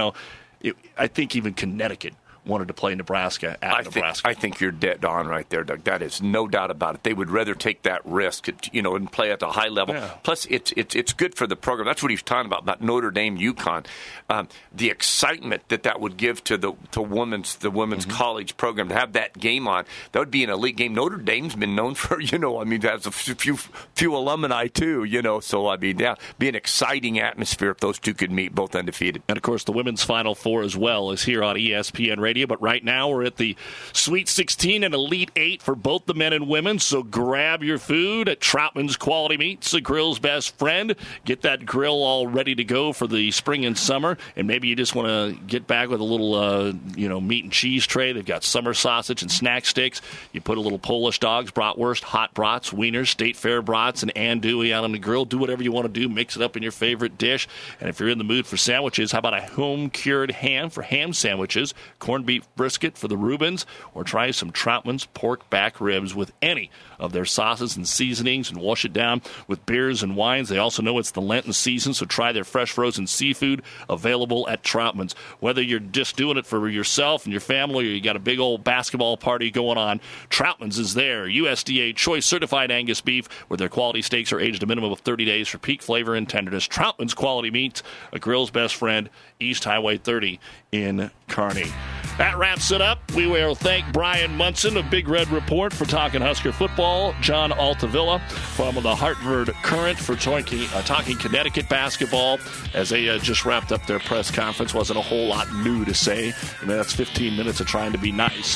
I think even Connecticut wanted to play Nebraska at Nebraska. I think you're dead on right there, Doug. That is no doubt about it. They would rather take that risk, and play at the high level. Yeah. Plus, it's good for the program. That's what he was talking about Notre Dame, UConn. The excitement that would give to the women's college program to have that game on. That would be an elite game. Notre Dame's been known for, has a few alumni too, So, I mean, yeah, be an exciting atmosphere if those two could meet both undefeated. And, of course, the women's Final Four as well is here on ESPN Radio. But right now we're at the Sweet 16 and Elite 8 for both the men and women. So grab your food at Troutman's Quality Meats, the grill's best friend. Get that grill all ready to go for the spring and summer. And maybe you just want to get back with a little, meat and cheese tray. They've got summer sausage and snack sticks. You put a little Polish dogs, bratwurst, hot brats, wieners, State Fair brats, and andouille out on the grill. Do whatever you want to do. Mix it up in your favorite dish. And if you're in the mood for sandwiches, how about a home-cured ham for ham sandwiches? Corned corned beef brisket for the Reubens, or try some Troutman's pork back ribs with any of their sauces and seasonings and wash it down with beers and wines. They also know it's the Lenten season, so try their fresh frozen seafood available at Troutman's. Whether you're just doing it for yourself and your family or you got a big old basketball party going on, Troutman's is there. USDA Choice Certified Angus beef, where their quality steaks are aged a minimum of 30 days for peak flavor and tenderness. Troutman's Quality Meats, a grill's best friend, East Highway 30 in Kearney. That wraps it up. We will thank Brian Munson of Big Red Report for talking Husker football, John Altavilla from the Hartford Courant for talking Connecticut basketball, as they just wrapped up their press conference. Wasn't a whole lot new to say. I mean, that's 15 minutes of trying to be nice.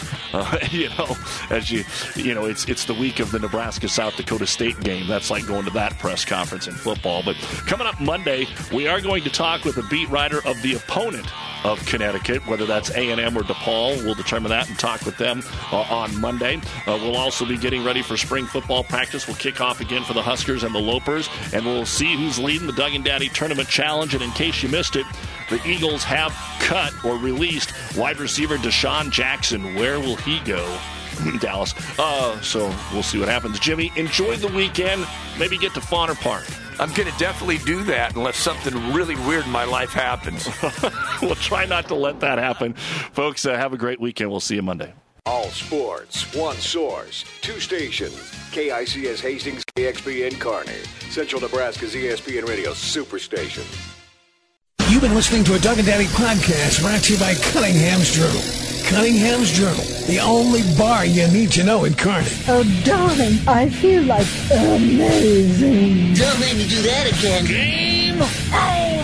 It's the week of the Nebraska-South Dakota State game. That's like going to that press conference in football. But coming up Monday, we are going to talk with a beat writer of the opponent of Connecticut, whether that's A&M or DePaul. We'll determine that and talk with them on Monday. We'll also be getting ready for spring football practice. We'll kick off again for the Huskers and the Lopers, and we'll see who's leading the Doug and Daddy Tournament Challenge. And in case you missed it, the Eagles have cut or released wide receiver Deshaun Jackson. Where will he go? Dallas. So we'll see what happens. Jimmy, enjoy the weekend. Maybe get to Fauner Park. I'm going to definitely do that unless something really weird in my life happens. We'll try not to let that happen. Folks, have a great weekend. We'll see you Monday. All sports, one source, two stations. KICS Hastings, KXPN Kearney. Central Nebraska's ESPN Radio Superstation. You've been listening to a Doug and Daddy podcast brought to you by Cunningham's Journal. Cunningham's Journal, the only bar you need to know in Kearney. Oh, darling, I feel like amazing. Don't make me do that again. Game.